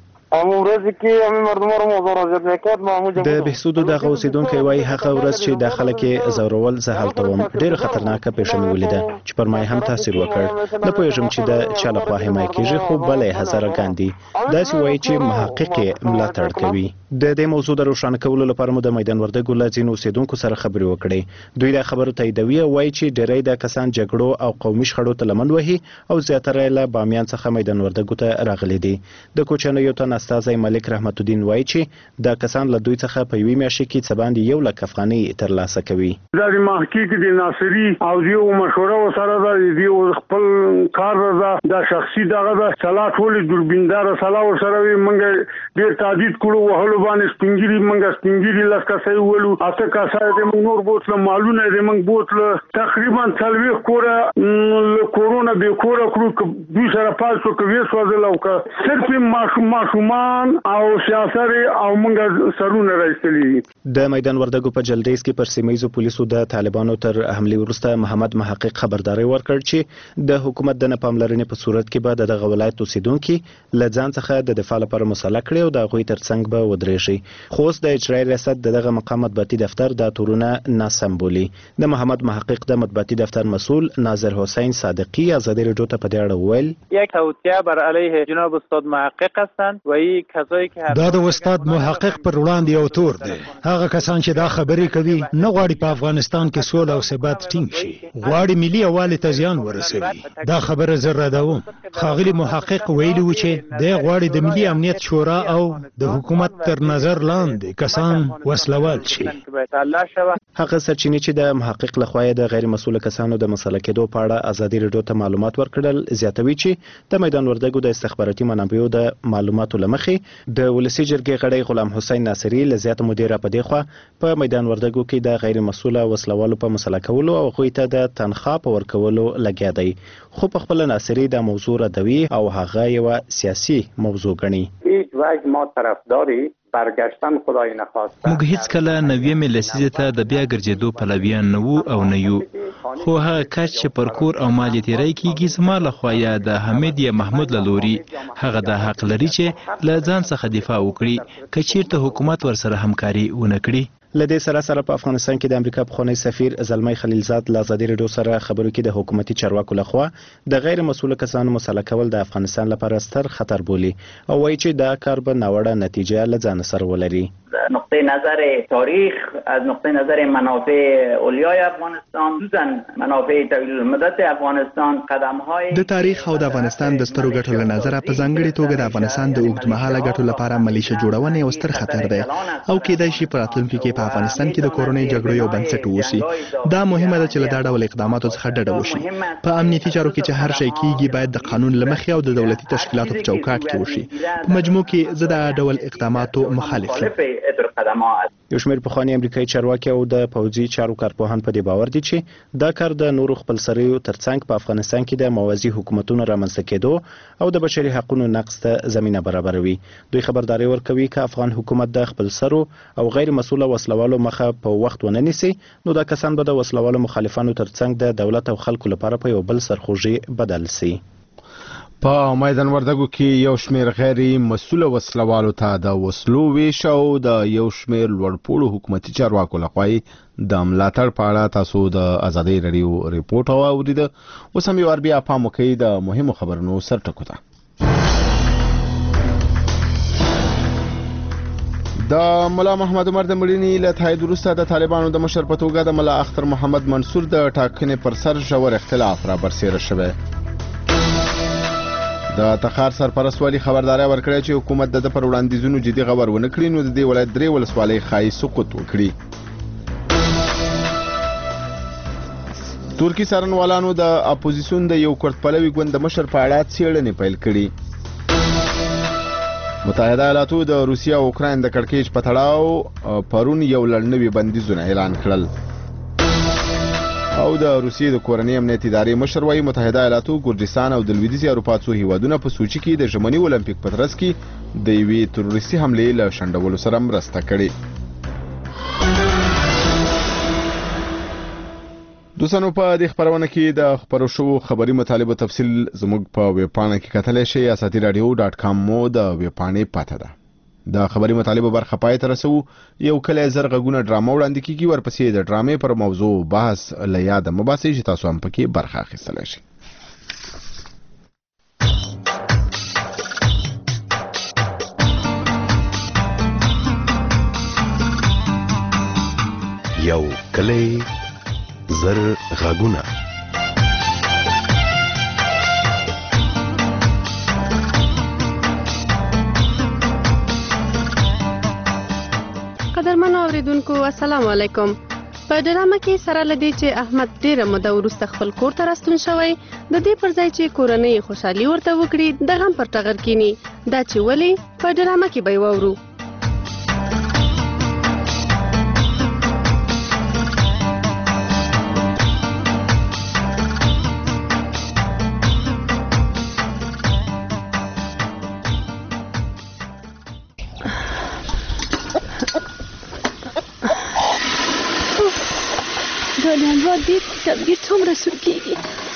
د بهسودو دغه اوسیدونکی وایي هغه ورځ چې د خلک یې ځورول زه هلته وم ډېره خطرناکه پیښه مې ولیده چې پر ما هم تاثیر وکړ. نه پوهېږم چې د چا لخوا حمایه کېږي خو بله یې هزارهګان دي. داسې وایي چې محقق یې ملاتړ کوي. د دې موضوع د روښانه کولو لپاره مو د میدان وردګو له ځینو اوسیدونکو سره خبرې وکړې. دوی دا خبرو تاییدوي او وایي چې ډېری د کسان جګړو او قومي شخړو ته لمن وهي او زیاتره یې له بامیان څخه میدان وردګو ته راغلي دي. د کوچنیو تن استازی ملک رحمت الدین وایي چې دا کسان له دوی څخه په یوې میاشتې کې څه باندې 1 لک افغانۍ ترلاسه کوي. دا د محقق د ناصري او دیو مشوره سره د دیو خپل کار ده دا شخصي دغه د صلاح ټول دوربیندار صلاح سره موږ ډیر تعدید کړو وهلو باندې سپینګری موږ سپینګری لکه سې ولو اته کاسه د نور بوتل مالونه د موږ بوتل تقریبا 30 کوره کورونا به کوره کړو دوی سره پالسو کوي سوځل او که صرف ماشومان او سیاست او موږ سرونه راځلي. د میدان وردګو په جلریز کې پر سیمه ییزو پولیسو د طالبانو تر حملې وروسته محمد محقق خبرداري ورکړ چې د حکومت د ناپاملرنې په صورت کې به دغه ولایت اوسیدونکي له ځان څخه د دفاع لپاره مسلح کړي او د هغوی ترڅنګ به ودرېږي. خو اوس د اجرایي ریاست دغه مقام مطبوعاتي دفتر دا تورونه ناسم بولي. د محمد محقق د مطبوعاتي دفتر مسئول ناظر حسین صادقی ازادي راډیو ته په دې اړه وویل یک توطئه بر علیه جناب استاد محقق هستند و این کسایی که دا د استاد محقق پر وړاندې یو تور دی. هغه کسان چې دا خبرې کوي نه غواړي په افغانستان کې سوله او ثبات ټینګ شي. غواړي ملي یووالي ته زیان ورسوي. دا خبره زه ردوم. ښاغلي محقق ویلي و چې دی غواړي د ملي امنیت شورا او د حکومت تر نظر لاندې کسان وسلوال شي. هغه سرچینې چې د محقق لخوا د غیر مسؤل کسانو د مسلح کېدو په اړه ازادي راډیو ته معلومات ورکړل زیاتوي چې د میدان وردګو د استخباراتي منابعو د معلوماتو لمخې د ولسي جرګې غړی غلام حسین ناصری له زیات مدیره په دی خوا په میدان وردګو کې د غیر مسؤل وسلوالو په مسلح کولو او هغوی ته د تنخواه په ورکولو لګیا دی. خو په خپل ناصری د موضوع ردوي او هغه یو سیاسي موضوع ګڼي. هیڅ وجه ما طرفداري برگشتن خدای نخواسته موږ هیڅ کله 90 لسیزه ته د بیا ګرځېدو پلویان نه وو او نه یو. خو هغه کس چې پر کور او مال تیری کیږي زما لخوا یا د حمید یا محمود له لوري هغه د حق لري چې له ځان څخه دفاع وکړي که چیرته حکومت ورسره همکاري ونه کړي. لدې سره په افغانستان کې د امریکا پخوانی سفیر زلمی خلیلزاد له ازادي راډیو سره خبرو کې د حکومتي چارواکو لخوا د غیر مسؤل کسانو مسله کول د افغانستان لپاره ستر خطر بولي او وایي چې دا کار به ناوړه نتیجه له ځان سره ولري. نقطه نظر تاریخ، از نقطه نظر منافع اولیای افغانستان، خصوصا منافع طویل المدت افغانستان، قدم‌های د تاریخ او د افغانستان د سترو ګټو له نظره په ځانګړي توګه د افغانستان د اوږدمهاله ګټو لپاره ملیشه جوړونه یو ستر خطر دی او کېدای شي په راتلونکي کې په افغانستان کې د کورنۍ جګړو یو بنسټ ووسی. دا مهمه ده چې له دا ډول اقداماتو څخه ډډه وشي. په امنیتي چارو کې چې هر شی کیږي باید د قانون له مخې او د دولتي تشکیلاتو په چوکاټ کې وشي. په مجموع کې زه د ډول اقداماتو مخالف یم. یو شمېر پخواني امریکایي چارواکي او د پوځي چارو کارپوهان په دې باور دي چې دا کار د نورو خپلسریو ترڅنګ په افغانستان کې د موازي حکومتونو رامنځته کېدو او د بشري حقوقو نقض ته زمينه برابروي. دوی خبرداري ورکوي چې افغان حکومت د خپلسرو او غیر مسؤل وسلوالو مخه په وخت ونه نیسي نو دا کسان به د وسلوالو مخالفانو ترڅنګ د دولت او خلکو لپاره په یو بل سرخوږي بدل سي. په میدان وردګو کې یو شمېر غیر مسؤل وسلوالو ته د وسلو ویش او د یو شمېر لوړپوړو حکومتي چارواکو لخوا د ملاتړ په اړه تاسو د ازادي راډیو ریپورت واورید. اوس هم یو بیا پام وکړئ د مهمو خبرونو سرټکو ته. د ملا محمد عمر د مړینې له تایید وروسته د طالبانو د مشر په توګه د ملا اختر محمد منصور د ټاکنې پر سر ژور اختلاف را برسېره شوی. د تخار سرپرست والي خبرداري ورکړه چې حکومت د پر وړاندیزونو جدي غور ونه کړي نو د دې ولایت درې ولسوالۍ خای سقوط وکړي. ترکی څارنوالانو د اپوزیسیون د یو کورت پلوي ګوند د مشر په اړه څېړنې پیل کړي. متحده ایالاتو د روسیې او اوکراین د کړکېچ په تړاو پرون یو لړنوي بندیزونه اعلان کړل. او د روسیې د کورنۍ امنیت ادارې مشر وايي متحده ایالاتو ګرجستان او د لویدیځي اروپا څو هیوادونه په سوچي کې د ژمني اولمپیک په ترڅ کې د یوې تروریستي حملې له شنډولو سره مرسته کړې. دوستانو په دې خبرونه کې د خبرو شو خبري مطالبه تفصیل زموږ په ویب پاڼه کې کتلی شئ. asatiradio.com مو د ویب پاڼې پته ده. د خبري مطالبه برخه پای ته رسو. یو کله زرغونه ډرامه وړاندې کیږي ورپسې د ډرامې پر موضوع بحث له یاد مباحثې چې تاسو هم پکې برخه اخیستلی شئ. یو کله زرغونه قدرمن اوریدونکو السلام علیکم. په ډرامه کې سره لدی چې احمد ډیره موده وروسته خپل کور ته راستون شوی د دې پر ځای چې کورنۍ خوشحالي ورته وکړي د غم پر ټغر کینی. دا چې ولی په ډرامه کې به وورو. دې تبګیر څومره سور کېږي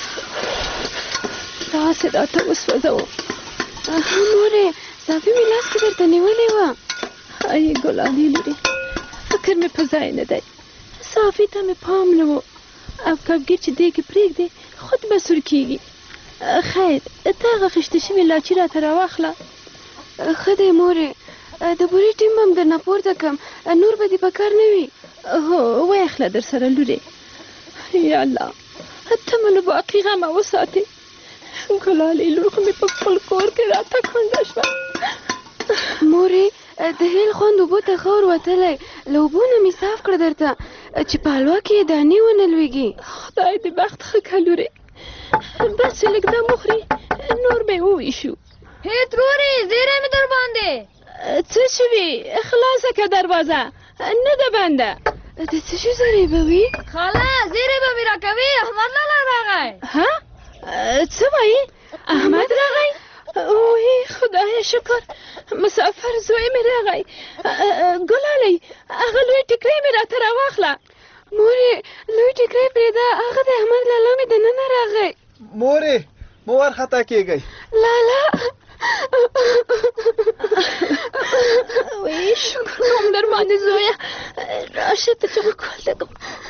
داسې راته وسوځوم. مورې صافي مې لاس کې درته نیولې وه. ای ګلالي لورې فکر مې په ځای نه دی. صافي ته مې پام نه و او کبګیر چې دې کې پرېږدې خود به سور کېږي. خیر ته هغه خیشته شوې لاچي راته راواخله. ښه دی مورې د بورې ټیم به هم درنه پورته کړم نور به دې په کار نه وي. هو ویاخله در سره لورې. یا الله ته مې له باقي غمه وساتې. ګلالۍ لور خو مې په خپل کور کې راته کونډه شوه. مورې د هیل خوند اوبو ته خور وتلی له اوبو نه مې صاف کړه درته چې په حلوا کې یې دانې ونه لوېږي. خدای دې بخت ښه کړه لورې. بس چې لږ دم وخوري نور به یې وویشو. هې ترورې زیری مې در باندې. څه شوي خلاصه که دروازه نه ده بنده. د څه شي زری به وي خاله زیری به مې راکوي. احمد لالا راغی. ها څه وایي احمد راغی؟ اوه خدایه شکر مسافر زوی مې راغی. ګلالۍ هغه لوی ټیکری مې راته راواخله. مورې لوی ټیکری پرېږده هغه د احمد لالا مې دننه راغی. مورې مو ورخطا کېږئ. لالا وی شکر کوم در باندې زویه راشه ته چې کول لګم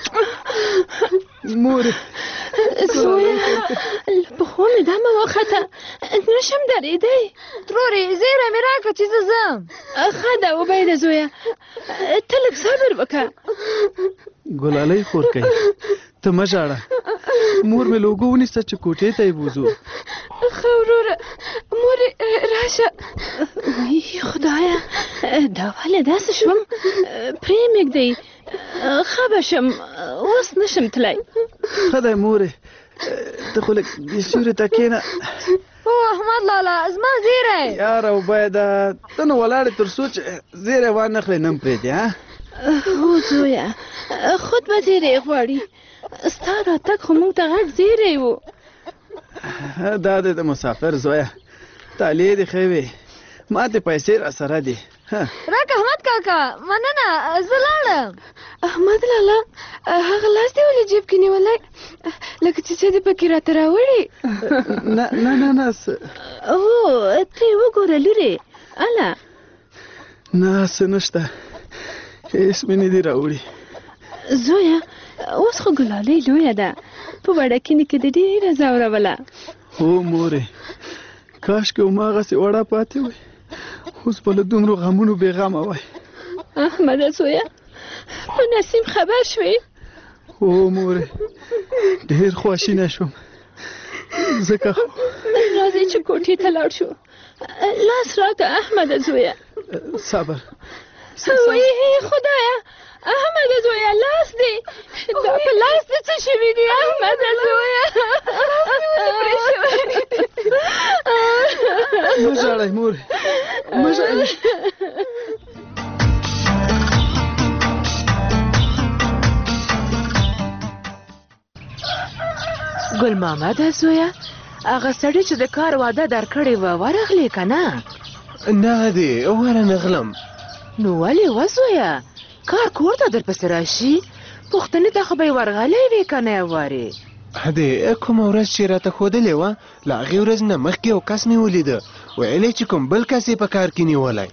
مور زویا په خو مې دا ما وخته نشم درېدی ترورې زیره مې راکړه چې زه ځم ښه ده وبیده زویا ته لږ صبر وکړه ګلالۍ خور کوي ته مه ژاړه مور مې له اوږو ونیسه چې کوټې ته یې بوځو ښه وروره مورې راشه وای خدایه دا ولې داسې شوم پرې مږدئ ښه به شم اوس نشم تللی ښه دی مورې ته خو لږ دې سیوري ته کښېنه او احمد لالا زما زیری یاره وبیده ته نو ولاړې تر څو چې زیری وانخلې نه م پرېږدې ها هو زویه خود به زیری غواړي ستا راتګ خو موږ ته غټ زیری و دا دی د مسافر زویه طالع دې ښې وې ما ته پیسې را سره دي راکه احمد کاکا مننه زه لاړم احمد لالا هغه لاس دې ولې جیب کې نیولی لکه چې څه دې پکې راته راوړي نه هو ته یې وګوره لورې اله نه څه نشته هېڅ مې نه دي راوړي زویه اوس خو ګلالۍ لویه ده په وړکینې کې دې ډېره ځوروله هو مورې کاشکې هماغسې وړه پاتې وای اوس به له دومرو غمونو بېغمه وای احمده زویه په نسیم خبر شوې هو مورې ډېر خواشینه شوم ځکه راځئ چې کوټې ته لاړ شو لاس راکړه احمده زویه صبر وایي خدایه احمده زویه لاس دی دا په لاس دې څه شوي دي احمده زویه مه ژاړئ مورې مه ژاړئ ګل محمده زویه هغه سړی چې د کار وعده درکړې وه ورغلې که نه نه دی ورنغلم نو ولې وزویه کار کور ته درپسې راشي پوښتنې ته خو به یې ورغلی وې که نه یوارې هدې کومه ورځ چې راته ښودلې وه له هغې ورځ نه مخکې یو کس مې ولیده ویلی چې کوم بل کس یې په کار کې نیولی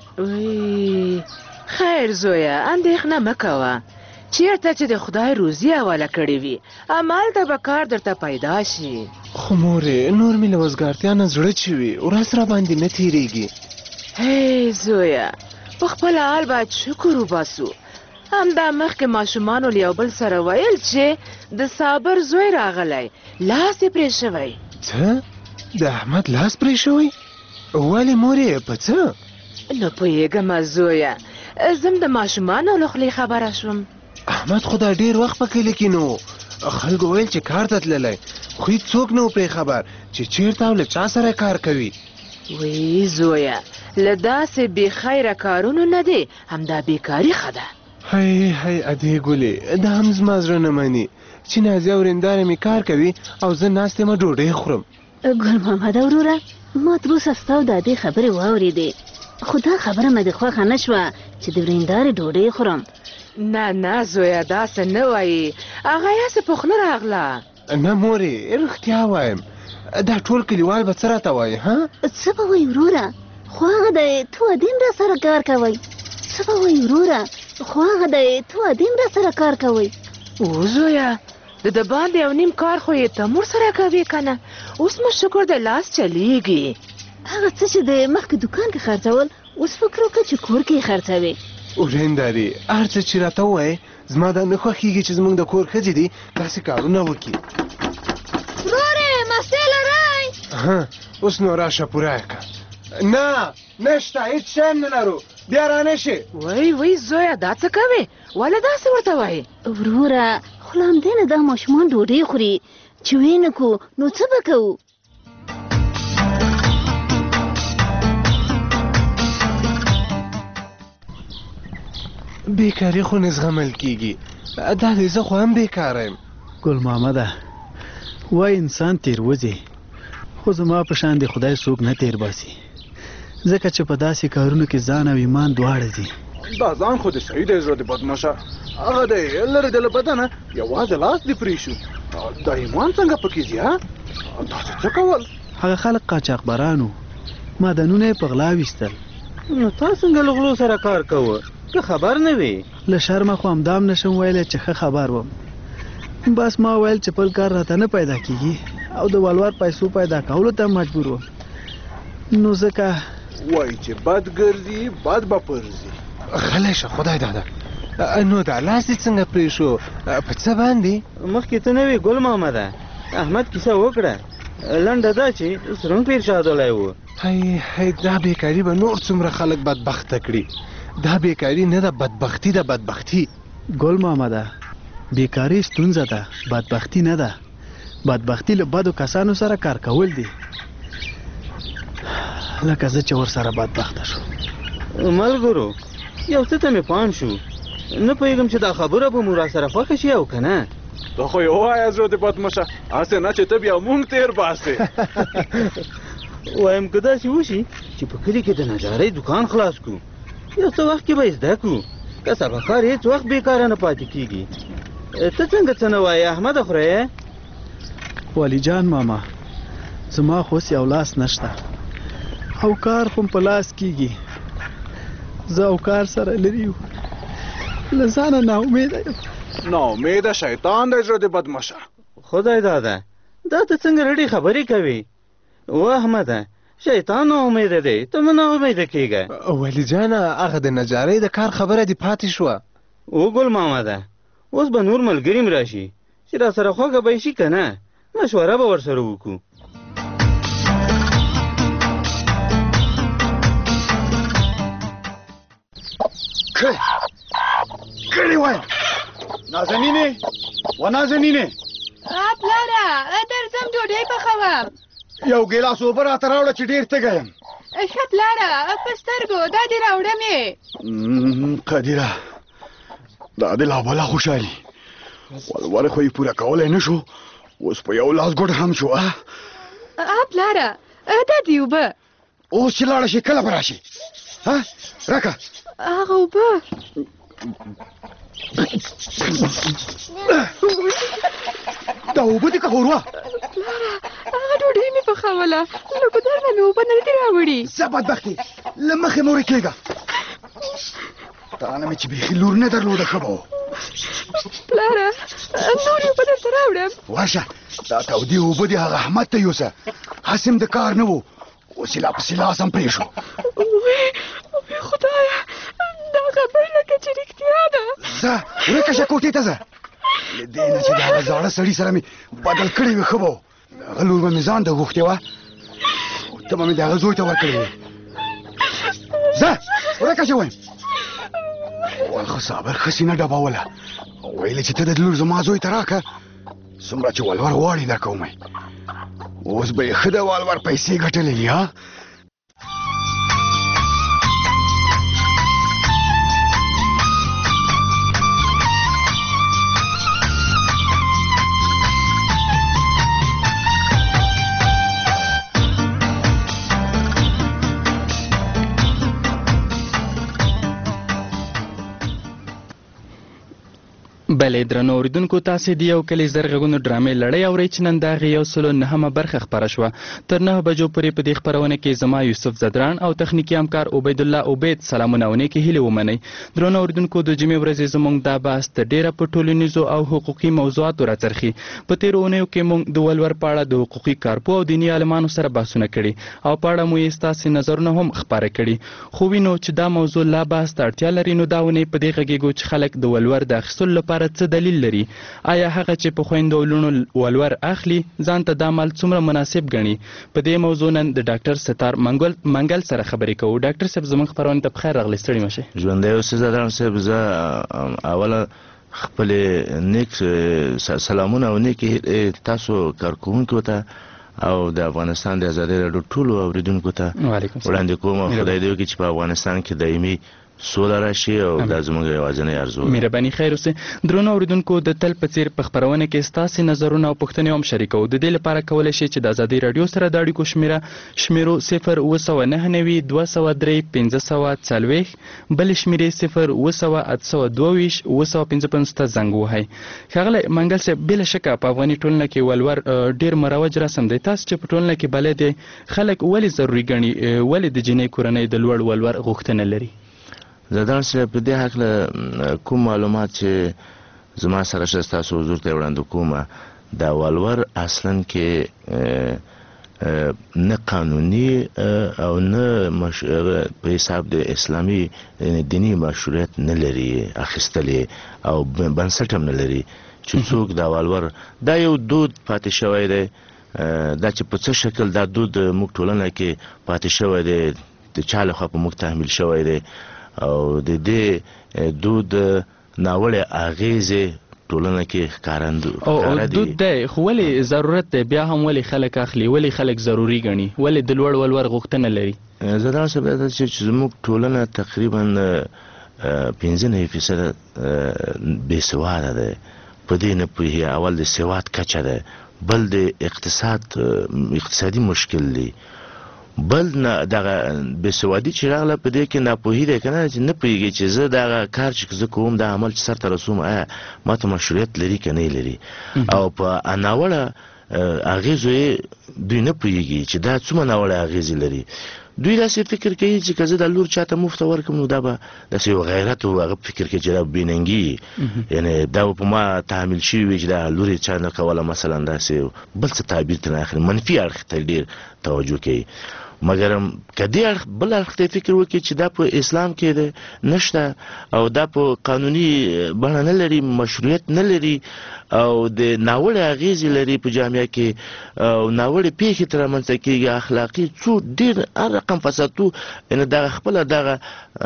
خیر زویه اندېښنه مه کوه چېرته چې د خدای روزي حواله کړې وي همالته به کار درته پیدا شي خو مورې نور مې له وزګارتیا نه زړه چې وي ورځ را باندې نه تېرېږي هی زویه په خپل حال باید شکر وباسو همدا مخکې ماشومانو له یو بل سره ویل چې د صابر زوی راغلی لاس یې پرې شوی څه د احمد لاس پرې شوی ولې مورې په څه نه پوهېږمه زویه زم د ماشومانو له خولې خبره شوم احمد خو دا ډېر وخت په کلي کې نه و خلکو ویل چې کار ته تللی خو هېڅ څوک نه و پرې خبر چې چېرته او له چا سره کار کوي وی زویه له داسې بې خیره کارونو نه دی همدا بېکاري ښه ده هی ادې ګلې دا هم زما زړه نه مني چې نازیه ورېنداره مې کار کوي او زه ناست یم ډوډۍ خورم ګل محمده وروره ما تر اوسه ستا او د ادې خبرې واورېدې خو دا خبره مې د خوښه نه شوه چې د ورېندارې ډوډۍ خورم نه زویه داسې نه وایي هغه یاسې په خوله راغله نه مورې رښتیا وایم دا ټول کلیوال به څه راته وایي ها څه به وایي وروره خو هغه دی تو ادین را سره کار کوئ څه به وایي وروره خو هغه دی تو ادین را سره کار کوئ او زویه د باندې یو نیم کار خو یې تمور سره کوي که نه اوس مو شکر د لاس چلیږي هغه څه چې د مخکې دوکان کې خرڅول اوس فکر وکړه چې کور کې یې خرڅوي ورېندارې هر څه چې راته ووایې زما دا نه خوښېږي چې زموږ د کور ښځې دي داسې کارونه وکړي ورورې مستې لرئ اوس نو راشه پوره یې کړه نه نشته هېڅ شی هم نه لرو بیا رانه شي وی زویه دا څه کوې ولې داسې ورته وایې وروره خو له همدې نه دا ماشومان ډوډۍ خوري چې ویې نه کړو نو څه به کوو بیکاري خو نه زغمل کېږي دا دی زه خو هم بیکاره یم ګل محمده وای انسان تیر وځي خو زما په شان دی خدای څوک نه تیر باسي ځکه چې په داسې کارونو کې ځان او ایمان دواړه ځي دا ځان خو د سړي دی زړه د بدماشه هغه دی لرې د له بدنه یوازې لاس دې پرې شو دا ایمان څنګه پکې ځي داسې څه کول هغه خلک قاچاقبرانو معدنونه یې په غلا ویستل نو تا څنګه له غلو سره کار کوه که خبر نه وي له شرمه خو همدام نشم ویلی چې ښه خبر وم بس ما ویل چې بل کار راته نه پیدا کیږي او د ولور پیسو پیدا کولو ته مجبور وم نو ځکه وای چې بد ګرځي بد به پرځي غلی شه خدای داده نو دا لاس دې څنګه پرېښو په څه باندې مخکې ته نه وې ګل محمده احمد کیسه وکړه لنډه دا چې سرنګ پیر شادولی و هی دا بیکاري به نور څومره خلک بدبخته کړي دا بیکاري نه ده بدبختي ده بدبختي ګل محمده بیکاري ستونزه ده بدبختي نه ده بدبختي له بدو کسانو سره کار کول دي لکه زه چې ورسره بدبخته شو ملګرو یو څه ته مې پام شو نه پوهېږم چې دا خبره به مو راسره خوښه شي او که نه ته خو یې ووایه زړه دې بدمشه هسې نه چې ته بیا مونږ تېر باسې وایم که داسې وشي چې په کلي کې د نجارۍ دکان خلاص کړو یو څه وخت کې به یې زده کړو که سبقار هېڅ وخت بېکاره نه پاتې کېږي ته څنګه څه نه وایې احمده خورې والي جان ماما زما خو اوس یو لاس نشته او کار خو په لاس کېږي زه او کار سره لري یو له ځانه ناامیده یم ناامیده شیطان دی زړه دې بدمشه خدای داده دا ته څنګه رډې خبرې کوې و احمده شیطان ناامیده دی ته مه ناامیده کېږه ولی جانه هغه د نجارۍ د کار خبره دې پاتې شوه وګل محمده اوس به نور ملګري م راشي چې را سره خوږه به یې شي که نه مشوره به ورسره وکړو کړی وایم نازنینې و نازنینې پلاره درځم ډوډۍ پخوم یو ګیلاس اوبه راته راوړه چې ډېر تږی یم ښه پلاره په سترګو دا دې راوړمې قدیره دا دې لا بله خوشحالي ولور خو یې پوره کولی نه شو اوس په یو لاس ګوډ هم شو پلاره دا دې اوبه اوس چې لاړه شي کله به راشي راکه هغه اوبه دا اوبه دې که ښوروا پلاره هغه ډوډۍ مې پخوله له ګودر نه مې اوبه نه دي راوړي زه بدبختې له مخې مې ورې کېږه تا نه مې چې بیخي لور نه درلوده ښه به و پلاره نورې اوبه درته راوړم ورشه دا تودې اوبه دې هغه احمد ته یوسه هسې هم د کار نه و اوس یې لا پسې لاس هم پرې شو وی خدایه دا خبر لکه چې رښتیا ده ځه ورکه شه کوټې ته ځه له دې نه چې د هغه زاړه سړي سره مې بدل کړی وي ښه به و د هغه لور به مې ځان ته غوښتې وه ته به مې د هغه زوی ته ورکړې وې ځه ورکه شه وایم وای خو صابر ښه سینه ډبوله ویلې چې ته د لور زما زوی ته راکه څومره چې ولور غواړي درکوم اوس به یې ښه د ولور پیسې ګټلې وي ها بلې درنو اوریدونکو تاسې د یو کلي زرغږونو ډرامې لړۍ اورئ چې نن د هغې 109 برخه خپره شوه تر 9 بجو پورې په دې خپرونه کې زما یوسف زدران او تخنیکي همکار عبیدالله عبید سلامونه او نیکې هیلې ومنئ درنو اوریدونکو د جمعې ورځې زموږ دا بحث د ډېره په ټولنیزو او حقوقي موضوعاتو راڅرخي په تېرو اونیو کې موږ د ولور په اړه د حقوقي کارپو او دیني عالمانو سره بحثونه کړي او په اړه مو یې ستاسې نظرونه هم خپاره کړي خو وینو چې دا موضوع لا بحث ته اړتیا لري نو دا ونې په دې غږیږو چې خلک د ولور د اخیستلو لپاره څه دلیل لري آیا هغه چې په خویندو او لوڼو ولور اخلي ځان ته دا عمل څومره مناسب ګڼي په دې موضوع نن د ډاکټر ستار منګل سره خبرې کوو ډاکټر صاحب زموږ خپرونه ته بخیر راغلی ستړي مشه ژوندی اوسئ زدران صاحب زه اوله خپلې نیک سلامونه او نیکې تاسو کارکوونکو ته او د افغانستان د ازادۍ راډیو ټولو اوریدونکو ته وړاندې کوم خدای دې وکړي چې په افغانستان کې دایمي سوله راشي او دا زموږ یوازینی ارزو مهرباني خیر اوسئ درنو اوریدونکو د تل په څیر په خپرونه کې ستاسې نظرونه او پوښتنې هم شریکوو د دې لپاره کولی شئ چې د ازادۍ راډیو سره د اړیکو شمیرو 0 203 540 بل شمیرې 0 822 955 ته زنګ ووهئ ښاغلی منګل صاحب بله شکه په افغاني ټولنه کې ولور ډېر مروج رسم دی تاسو چې په ټولنه کې بلد دی خلک ولې ضروري ګڼي ولې د جنۍ کورنۍ د لوړ ولور غوښتنه لري زدان صاحب په دې هکله کوم معلومات چې زما سره شته تاسو حضور ته وړاندې کومه دا ولور اصلا کې نه قانوني او نه په حساب د اسلامي دینی مشروعیت نه لري اخیستلې او بنسټ هم نه لري چې څوک دا ولور دا یو دود پاتې شوی دی دا چې په څه شکل دا دود موږ ټولنه کې پاتې شوی دی د چا لخوا په موږ تحمیل شوی دی او د دې دود ناوړه اغیزې ټولنه کې ښکارندو او دود دی خو ولې ضرورت دی بیا هم ولې خلک اخلي ولې خلک ضروري ګڼي ولې د لوړ ولور غوښتنه لري زه دا څه به چې زموږ ټولنه تقریبا 15% بېسواده ده په دې نه پوهېږي اول د سواد کچه ده بل د اقتصادي مشکل دی بل نه دغه بېسوادي چې راغله په دې کې ناپوهي دی که نه چې نه پوهېږي چې زه دغه کار چې زه کوم دا عمل چې سرته رسوم آیا ما ته مشروعیت لري که نه لري او په ناوړه اغېزو یې دوی نه پوهېږي چې دا څومره ناوړه اغېزې لري دوی داسې فکر کوي چې که زه د لور چاته مفته ورکړم نو دا به داسې یو غیرت و هغه فکر کوي چې دا بېننګي یعنې دا به په ما تحمیل شوي وي چې دا لور یې چا نه کوله مثلا داسې بل څه تعبیر ترې نه اخلي منفي اړخ ته ډېر توجه کوي مګر که دې اړخ بل اړخ ته فکر وکړي چې دا په اسلام کې دی نشته او دا په قانوني بڼه نه لري مشروعیت نه لري او د ناوړې اغېزې لري په جامعه کې او ناوړې پیښې ترې رامنځته کېږي اخلاقي څو ډېر هر رقم فسادو یعنې دغه خپله دغه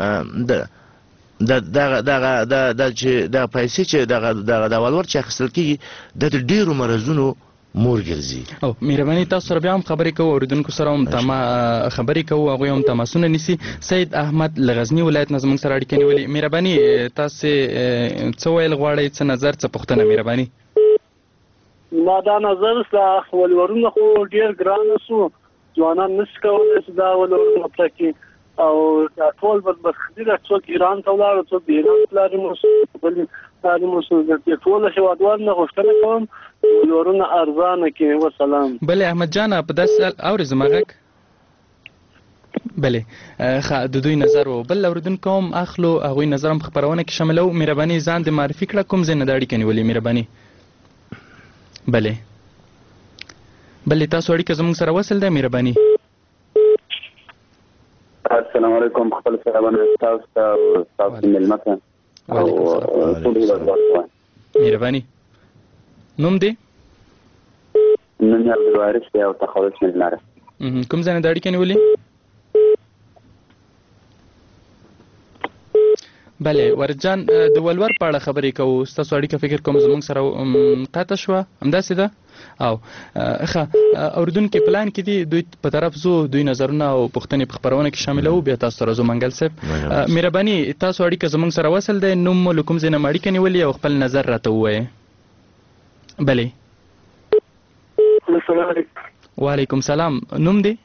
چې دغه پیسې چې دغه ولور چې اخیستل کېږي دا د ډېرو مرضونو مور ګرځي او مهرباني تاسو سره بیا هم خبرې کوو اوریدونکو سره هم خبرې کوو هغوی هم تماسونه نیسي سید احمد له غزني ولایت نه زموږ سره اړیکه نیولې مهرباني تاسې څه ویل غواړئ څه نظر څه پوښتنه مهرباني ما دا نظر ستا ولورونه خو ډېر ګرانه سو ځوانان نشي کولی چې دا ولورونه پوره کړي او دا ټول بدبختي ده څوک ایران ته ولاړ څوک د ایران پلار مو بل پلار مو د ټول هېوادوال نه غوښتنه کوم ولورونه ارزانه کړي وسلام بلې احمد جان په داسې حال اورې زما غږ بلې ښه د دوی نظر و بل اورېدونکو هم اخلو هغوی نظر هم خپرونه کې شاملو مهرباني ځان دې معرفي کړه کوم ځای نه د اړیکه نیولې مهرباني بلې تاسو اړیکه زموږ سره وصل دی مهرباني السلام علیکم خپل سلامونه تاسو ته تاسو ملمه ته او ټول مهرباني نوم دی نوم یې عبدالوارث دی او تخلص مې لاره کوم ځای نه د اړیکې نیولې بله ورجان د ولور په اړه خبرې کوو ستاسو اړیکه فکر کوم زموږ سره قطع شوه همداسې ده او ښه اورېدونکي پلان کې دي دوی په طرف زو دوی نظرونه او پوښتنې په خپرونه کې شاملوو بیا تاسو سره زو منګل صاحب مهرباني تاسو اړیکه زموږ سره وصل دی نوم مو له کوم ځای نه م اړیکه نیولې او خپل نظر راته ووایئ بلې وعلیکم سلام نوم دی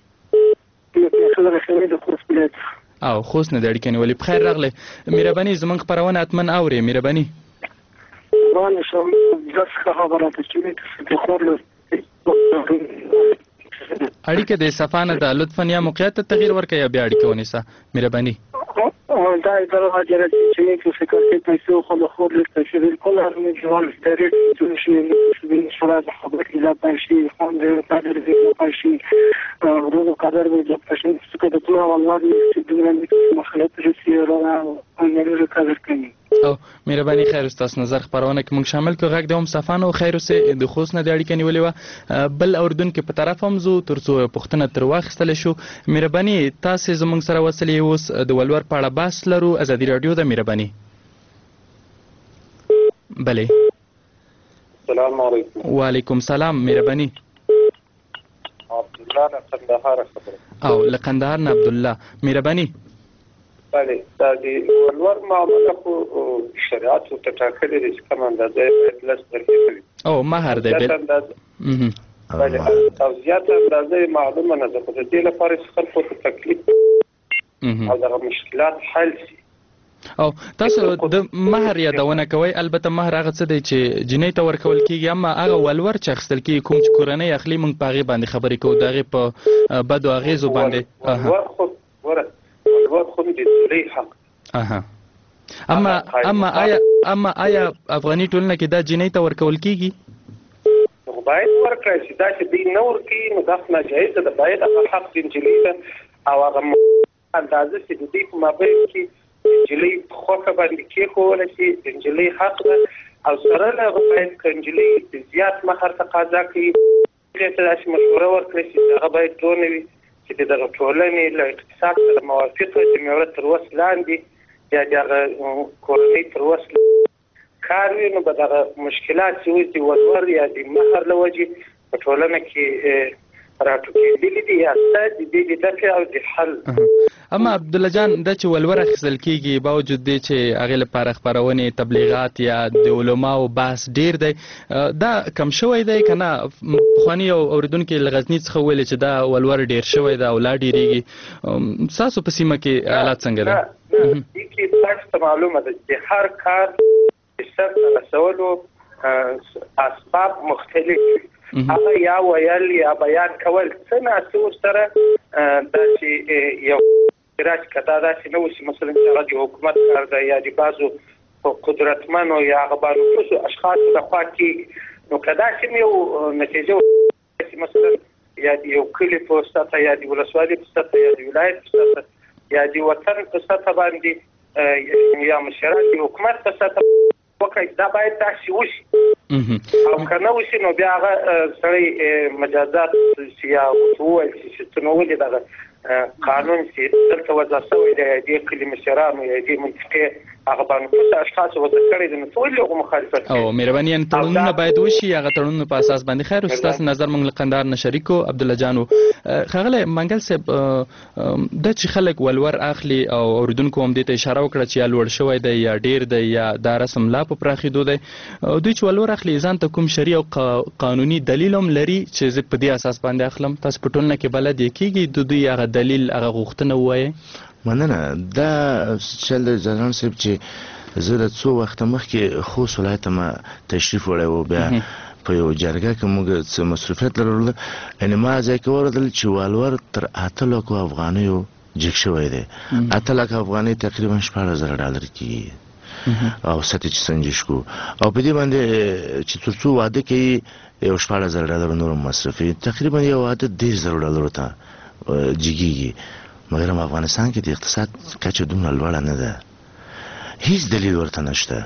او خوست نه د اړیکې نیولې په خیر راغلی مهرباني زموږ خپرونه حتما اورې مهرباني اړیکه د صفانه ده لطفا یا موقعیت ته تغییر ورکړه یا بیا اړیکه ونیسه مهرباني دا اداره حاجره چې کې فکر کې پیسو خو خو له تشریح کوله نه جوړ ستړي چې شي سره د خبرې لا پېشي خو د قدر دې پېشي ورو قدر دې پېشي څه د ټول والله چې دغه مخالفت شي راو ان له قدر کوي او مهرباني خیر تاسو نظر خبرونه کې موږ شامل کو غږ د هم صفانه او خیر اوسه د خوست نه د اړیکې نیولې و بل اوردونکو په طرف هم زو ترڅو پښتنه تر واخستل شو مهرباني تاسو زموږ سره وصلې اوس د ولور په اړه بحث لرو ازادي رادیو د مهرباني بله السلام علیکم وعلیکم سلام مهرباني عبدالله له قندهار خبره او له قندهار نه عبدالله مهرباني بله دا د ولور معامله خو شریعت ته ټاکلې دي چې کوم اندازه لس درکې کوي او مهر دی بله او زیاته اندازه معلومه نه ده خو د دې لپاره چې خلکو ته تکلیف او دغه مشکلات حل شي او تاسو د مهر یادونه کوي البته مهر هغه څه دی چې جنۍ ته ورکول کیږي اما هغه ولور چې اخیستل کیږي کوم چې کورنۍ اخلي موږ په هغې باندې خبرې کوو د هغې په بدو اغېزو باندې ولور خو د زوی حق اما آیا افغاني ټولنه کې دا جنۍ ته ورکول کیږي؟ باید ورکړی شي، دا چې دوی نه ورکوي نو دا ناجایزه ده. باید هغه حق د نجلۍ ته او هغه اندازه چې د دوی په مابین کې نجلۍ په خوښه باندې کېښوولی شي د نجلۍ حق ده. او سره له هغه باید که نجلۍ زیات مهر تقاضا کوي هغې ته داسې مشوره ورکړی شي چې هغه باید دونه وي چې د دغه ټولنې له اقتصاد سره موافقه د میوړه تر وس لاندې یا د هغه کورنۍ تر وس کار وي، نو به دغه مشکلات چې اوس د ولور یا د مهر له وجې په ټولنه کې راټوکېدلي دي یا شته د دې د دفع او د حل. اما عبدالله جان دا چې ولور اخیستل کېږي باوجود دی چې هغې لپاره خپرونې تبلیغات یا د علماو بحث ډېر دی، دا کم شوی دی که نه؟ پخواني اورېدونکي له غزني څخه ویلې چې دا ولور ډېر شوی دی او لا ډېرېږي. ستاسو په سیمه کې حالات څنګه دی؟ دې کې تاسو ته معلومه ده چې هر کار د سرته رسولو اسباب مختلف هغه یا ویل یا بیان کول څه ناسې ورسره دا چې یو راج کدا داسې نه وشي مثلا چې هغه د حکومت کار دی یا د بعضو قدرتمنو یا هغه بانفوذو اشخاصو لخوا کېږي، نو که داسې یو نتیجه مثلا یا د یو کلي په سطحه یا د ولسوالۍ په سطحه یا د ولایت په سطحه یا د وطن په سطحه باندې یا مشران د حکومت په سطحه وکړي، دا باید داسې وشي. او که نه وشي نو بیا هغه سړی مجازات چې یا وویل چې ته نو ولې دغه قانون چې دلته وضع شوی دی یا دې کلي مشرانو یا دې منطقې هغه بانفوذه اشخاصو وضع کړی دی، نو ته ولې هغو مخالفت کوې؟ او مهرباني یعنې تړونونه باید وشي، هغه تړونونو په اساس باندې. خیر ستاسو نظر موږ له قندهار نه شریک کړو. عبدالله جان ښاغلی منګل صاحب، دا چې خلک ولور اخلي او اورېدونکو هم دې ته اشاره وکړه چې یا لوړ شوی دی یا ډېر دی یا دا رسم لا په پراخېدو دی، دوی چې ولور اخلي ځان ته کوم شرعي او قانوني دلیل هم لري چې زه په دې اساس باندې اخلم؟ تاسو په ټولنه کې بلد یې کېږي د دوی هغه دلیل هغه غوښتنه ووایئ؟ مننه. دا چل د جنرال صاحب چې زه د څو وخته مخکې خوست ولایت ته ما تشریف وړی و، بیا په یو جرګه کې موږ څه مصروفیت لرلو، یعنې ما ځای کې واورېدل چې ولور تر 8 لکو افغانیو جګ شوی دی. 8 لکه افغانۍ تقریبا 14,000 ډالر کېږي او سطح چې سنجش کو، او په دې باندې چې تر څو واده کوي یو 14,000 ډالر نور مصرفي، تقریبا یو واده 10,000 ډالرو ته جګېږي. مګر افغانستان کې د اقتصاد کچه دومره لوړه نه ده، هیڅ دلیل ورته نشته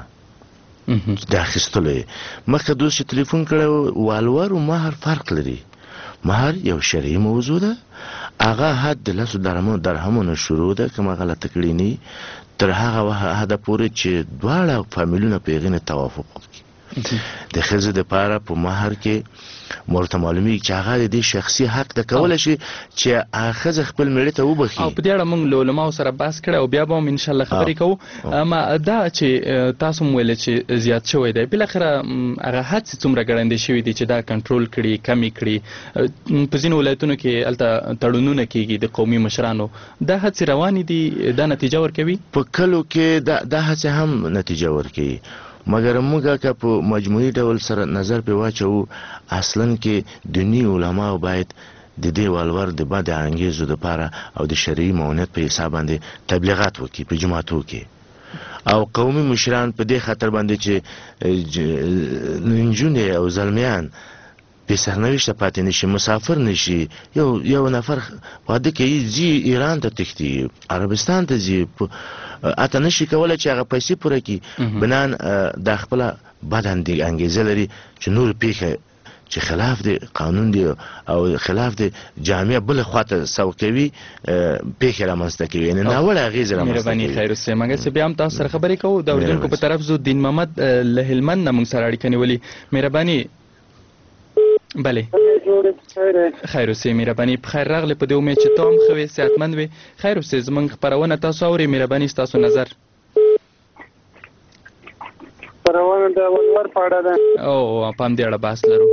د اخیستلو یې. مخکې دوست چې تلیفون کړی ولور او مهر فرق لري. مهر یو شرعي موضوع ده، هغه حد د 10 درهمونو شروع ده که ما غلطه کړې نه تر هغه حده پورې چې دواړه فامیلونه په هغې نه توافق وکړي. د ښځې دپاره په مهر کې ورته معلومیږي چې هغه د دې شخصي حق ده کولی شي چې هغه ښځه خپل مېړه ته وبخي. او په دې اړه موږ له علماو سره بحث کړی او بیا به هم انشاءالله خبرې کوو. اما دا چې تاسو هم ویلې چې زیات شوی دی، بالاخره هغه هڅې څومره ګړندې شوي دي چې دا کنټرول کړي، کمې کړي؟ په ځینو ولایتونو کې هلته تړونونه کېږي د قومي مشرانو، دا هڅې روانې دي، دا نتیجه ورکوي؟ په کلو کې دا هڅې هم نتیجه ورکوي، مګر موږ که په مجموعي ډول سره نظر پې واچوو، اصلا کې دیني علماو باید د دې ولور د بد انګیزو دپاره او د شرعي معاونت په حساب باندې تبلیغات وکړي په جوماتو کې، او قومي مشران په دې خاطر باندې چې نجونې او زلمیان بې سرنوشته پاتې نشي، مسافر نشي. یو نفر واده کوي ځي ایران ته تښتي، عربستان ته ځي، اته نشي کولی چې هغه پیسې پوره کړي، بنان دا خپله بد انګیزه لري چې نور پیښه چې خلاف د قانون دی او خلاف د جامعه بله خواته سوقوي پیښې رامنځته کوي، یعنې ناوړه اغېزې رامنځته کوي. مهرباني خیر اوسئ. منګل صاحب بیا هم تاسو سره خبرې کوو. د اورېدونکو په طرف زو دین محمد له هلمند نه موږ سره اړیکه نیولې. مهرباني. بله خیر اوسئ. مهرباني په خیر راغلی، په دې امید چې ته هم ښه وې، صحتمند وې. خیر اوسئ. زموږ خپرونه تاسو اورئ. مهرباني ستاسو نظر. خپرونه د ولور په اړه ده. او په همدې اړه بحث لرو.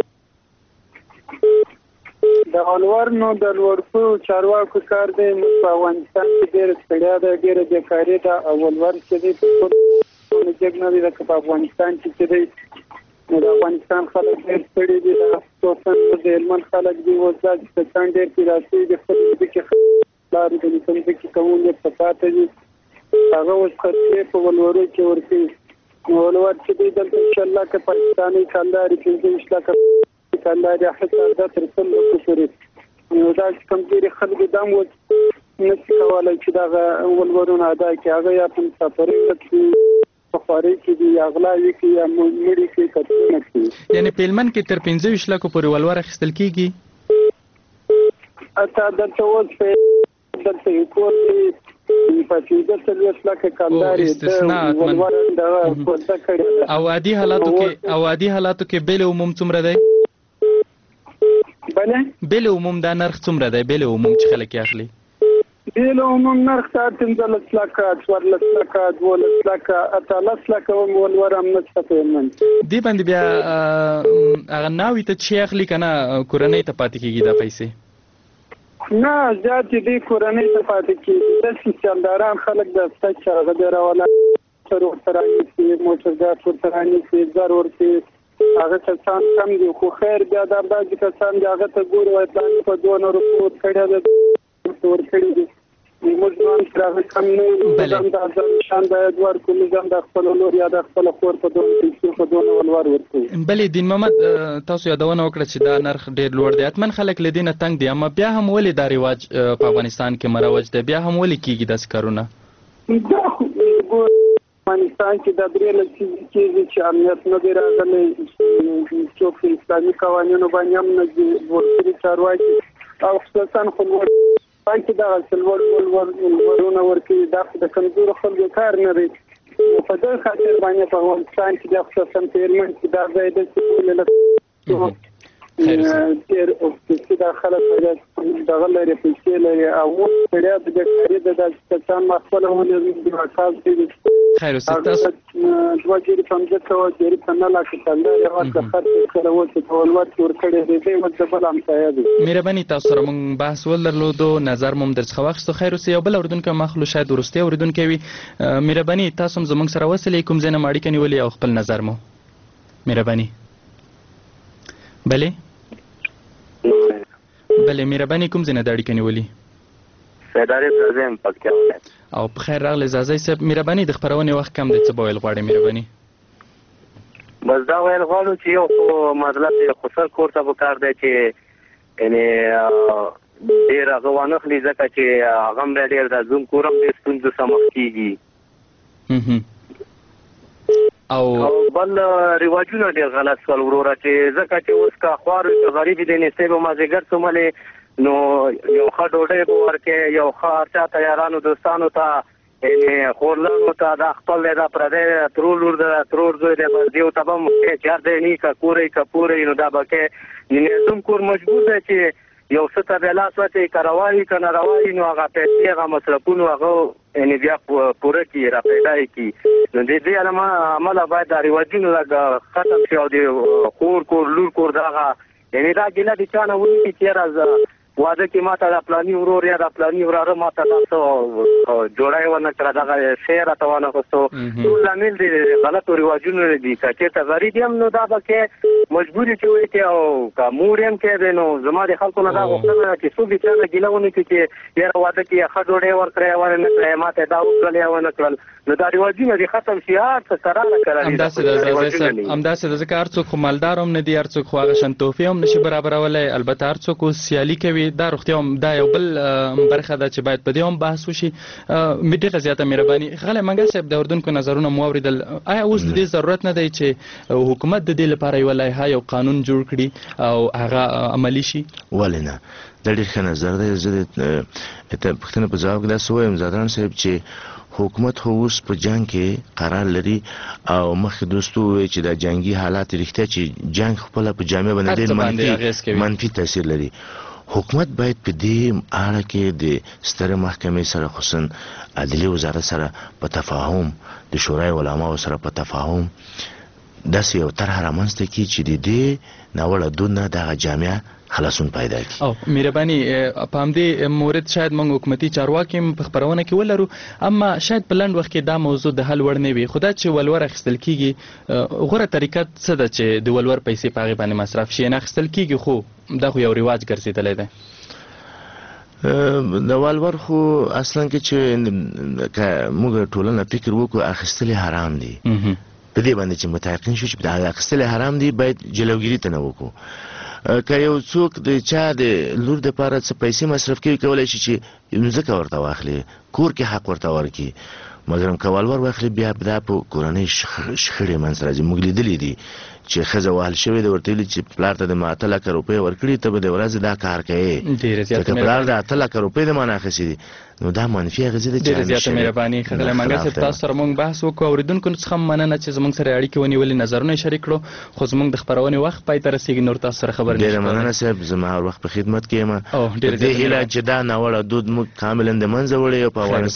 د ولور نو د لوړپو چارواکو کار دی. موږ په افغانستان کې ډېره ستړیا ده، ډېره بېکاري ده، او ولور چې دی په ټولو جګ نه دی لکه په افغانستان کې چې دی. نو د افغانستان خلک ډېر ستړي دي، خصوصا د هلمند خلک دي اوس داسې کسان ډېر پیدا شوي دي، خپل ځمکې لارې د نیکه ځمکې کوونکي په پاته دي. هغه اوس خرڅې په ولورو کې ورکوي. نو ولور چې دی دلته انشاءالله که پاکستاني کاندار 25 لکه کاندار حتی دا تر 100 لکو پورې نو دا چې کمزوري خلکو دا هم نشي کولی چې دغه ولورونه ادا کړي. هغه یا په مسافرۍ کې په خوارۍ کې دي یا غلاوي کې یا مړي کې کتونه کوي. یعنې په هلمند کې تر 25 لکو پورې ولور اخیستل کېږي. اته دلته اوس دلته یو کور دی په 15 لکه کانداري او عادي حالاتو کې بیل عموم څومره دی؟ بیل عموم دا نرخ څومره دی؟ بیل عموم چې خلک یې اخلي بیل عموم نرخ ته 15 لکه 14 لکه 12 لکه 18 لکه ولور هم نشته په هلمند. دې باندې بیا هغه ناوې ته چې اخلي که نه کورنۍ ته پاتې کېږي دا پیسې؟ نه زیات دې کورنۍ ته پاتې کېږي. داسې چنداران خلک د سته چې هغه دی راولا سر ورته رانیسي موټر ګاډ ورته رانیسي زر ورته هغه کسان کم دي خو خیر بیا دا بعضې کسان دي هغه ته ګوري وایي پلان په 2 روپو ورکړی ده ورکړي دي موږ ځوان چې هغه کم نه وي دا شان باید ورکړو موږ هم د خپل لور یا د خپله خور په دونه پیسې په دونه ولور ورکوو. بلې دین محمد تاسو یادونه وکړه چې دا نرخ ډېر لوړ دی. حتما خلک له دې نه تنګ دي اما بیا هم ولې دا رواج په افغانستان کې مروج دی؟ بیا هم ولې کېږي داسې کارونه؟ افغانستان کې دا درې لسیزې کېږي چې امنیت نه دی راغلی څوک په اسلامي قوانینو باندې هم نه دي ورکړي چارواکي او خصوصا خو پای کې دغه ولورونه ورکوي دا خو د کمزورو خلکو کار نه دی. په دغه خاطر باندې په افغانستان کې د خصوصا په هلمند کې دا ځای دی چې ډېر اوسېږي دا خلک دغه لري پیسې لري او اوس پړیا د کاري د داسې کسان ما خپله ونیولي کار کوي. خیر اوسې تاسو 2 جري 15 جري په 9 لکه کاندار یې ورته خرڅ کړی و چې په ولور کې ورکړی دی دی ورته بل همسایه دی. مهرباني تاسو سره موږ بحث ولرلودو نظر مو درڅخه واخیستو. خیر اوسې یو بل اورېدونکی مخلو شاید وروستی اورېدونکی وي. مهرباني تاسو هم زموږ سره وصلې کوم ځای نه مو اړیکه نیولې او خپل نظر مو مهرباني. بلې مهرباني کوم ځای نه د اړیکه نیولې؟ سیداري زازی یم پکتیا ولایت. او په خیر راغلی زازی صاحب. مهرباني د خپرونې وخت کم دی څه به ویل غواړئ مهرباني؟ بس دا ویل غواړو چې یو خو مطلب دی خسر کور ته پکار دی چې یعنې ډېر هغه وانخلي ځکه چې هغه هم ډېر د زوم کور هم ډېر ستونزو سره مخ کېږي او بل رواجونه ډېر غلط شول وروره چې ځکه چې اوس که خوار وي که غریب دی نېستۍ به مازدیګر څوملې نو یو ښه ډوډۍ به ورکې یو ښه هر چا ته یارانو دوستانو ته یعنې خورلانو ته دا خپل دی دا پردی ترور لور ده ترور زوی دی بس دیو ته به هم چار دی نی که کوری که پوری نو دا به کې یعنې زوم کور مجبور دی چې یو څه ته بیا لاس واچوي که روا وي که نه روا وي نو هغه پیسې هغه مصرفونو هغه یعنې بیا پوره کړي را پیدا یې کړي. نو د دې عمله باید دا رواجونه ختم شي او د خور کور لور کور دغه یعنې دا ګیله د چا نه ونیسي چې یاره واده کې ماته د پلاني ورور یا د پلاني وراره ماته دا څه جوړی ونه کړه دغه شی راته ونه خستو ټول لامل د غلطو رواجونو دي. که چېرته غریب یم نو دا به کې مجبوري چې وایي کې او که مور یم کې دی نو زما د خلکو نه دا غوښتنه ده چې څوک د چا نه ګیله ونه کړي چې یاره واده کې ښه ډوډۍ ورکړی ونه نه کړی ماته دا وکړل یا ونه کړل نو دا رواجونه دي ختم شي هر څه کراره کراري همداسې ده ځکه هر څوک خو مالدار هم نه دي هر څوک خو هغه شان تحفې هم نشي برابرولی. البته هر څوک اوس سیالي کوي دا روغتیا هم دا یو بل برخه ده چې باید په دې هم بحث وشي. ډېره زیاته مهرباني. ښاغلی منګل صاحب د اردوونکو نظرونه مو واورېدل. آیا اوس د دې ضرورت نه دی چې حکومت د دې لپاره یوه لایحه یو قانون جوړ کړي او هغه عملي شي؟ ولې نه دا ډېر ښه نظر دی. زه د پوښتنې په ځواب کې داسې وایم زادران صاحب چې حکومت خو اوس په جنګ کې قرار لري او مخکې دوستو وویل چې دا جنګي حالات رښتیا چې جنګ خپله په جامع باندې ډېر منفي تاثیر لري. حکومت باید په دې اړه کې د سترې محکمې سره خصوصا عدلي وزارت سره په تفاهم د شورای علماو سره په تفاهم داسې یو طرح رامنځته کړي چې د دې ناوړه دود نه دغه جامع خلاصون پیدا کړي. او مهرباني په همدې مورد شاید موږ حکومتي چارواکي په خپرونه کې ولرو اما شاید په لنډ وخت کې دا موضوع د حل وړ نه وي. خو دا چې ولور اخیستل کېږي غوره طریقه څه ده چې د ولور پیسې په هغې باندې مصرف شي؟ نه اخیستل کېږي خو دا خو یو رواج ګرځېدلی دی. د والور خو اصلا کې چې موږ ټولنه فکر وکړو اخیستل حرام دي په دې باندې چې متيقن شو چې دا اخیستل حرام دي باید جلوګیری ته نه وکړو که یو څوک د چا د لور د پاره څه پیسې مصرف کوي کولای شي چې ځکه ورته واخلي کور کې حق ورته ورکړي مګر کوالور واخلي بیا دا په کورنۍ شخړې منځ راځي موږ لیدلې دي چې ښځه وهل شوې ده ورته ویلي چې پلار ته د 8 لک روپۍ ورکړي ته به د ورځې دا کار کوې ځکه پلار د 8 لک روپۍ د مانه اخیستې دي نو دا منفي اغېزې دي ډېره زیاته مهرباني ښاغلی منګل صاحب تاسو سره موږ بحث وکړو اورېدونکو څخه مننه چې زموږ سره اړیکې ونیولې نظرونه یې شریک کړو خو زموږ د خپرونې وخت پای ته رسېږي نور تاسو سره خبرې ډېره مننه صاحب زما هر وخت په خدمت کې یم دې هیله چې دا ناوړه دود موږ کاملا د منځه وړی او په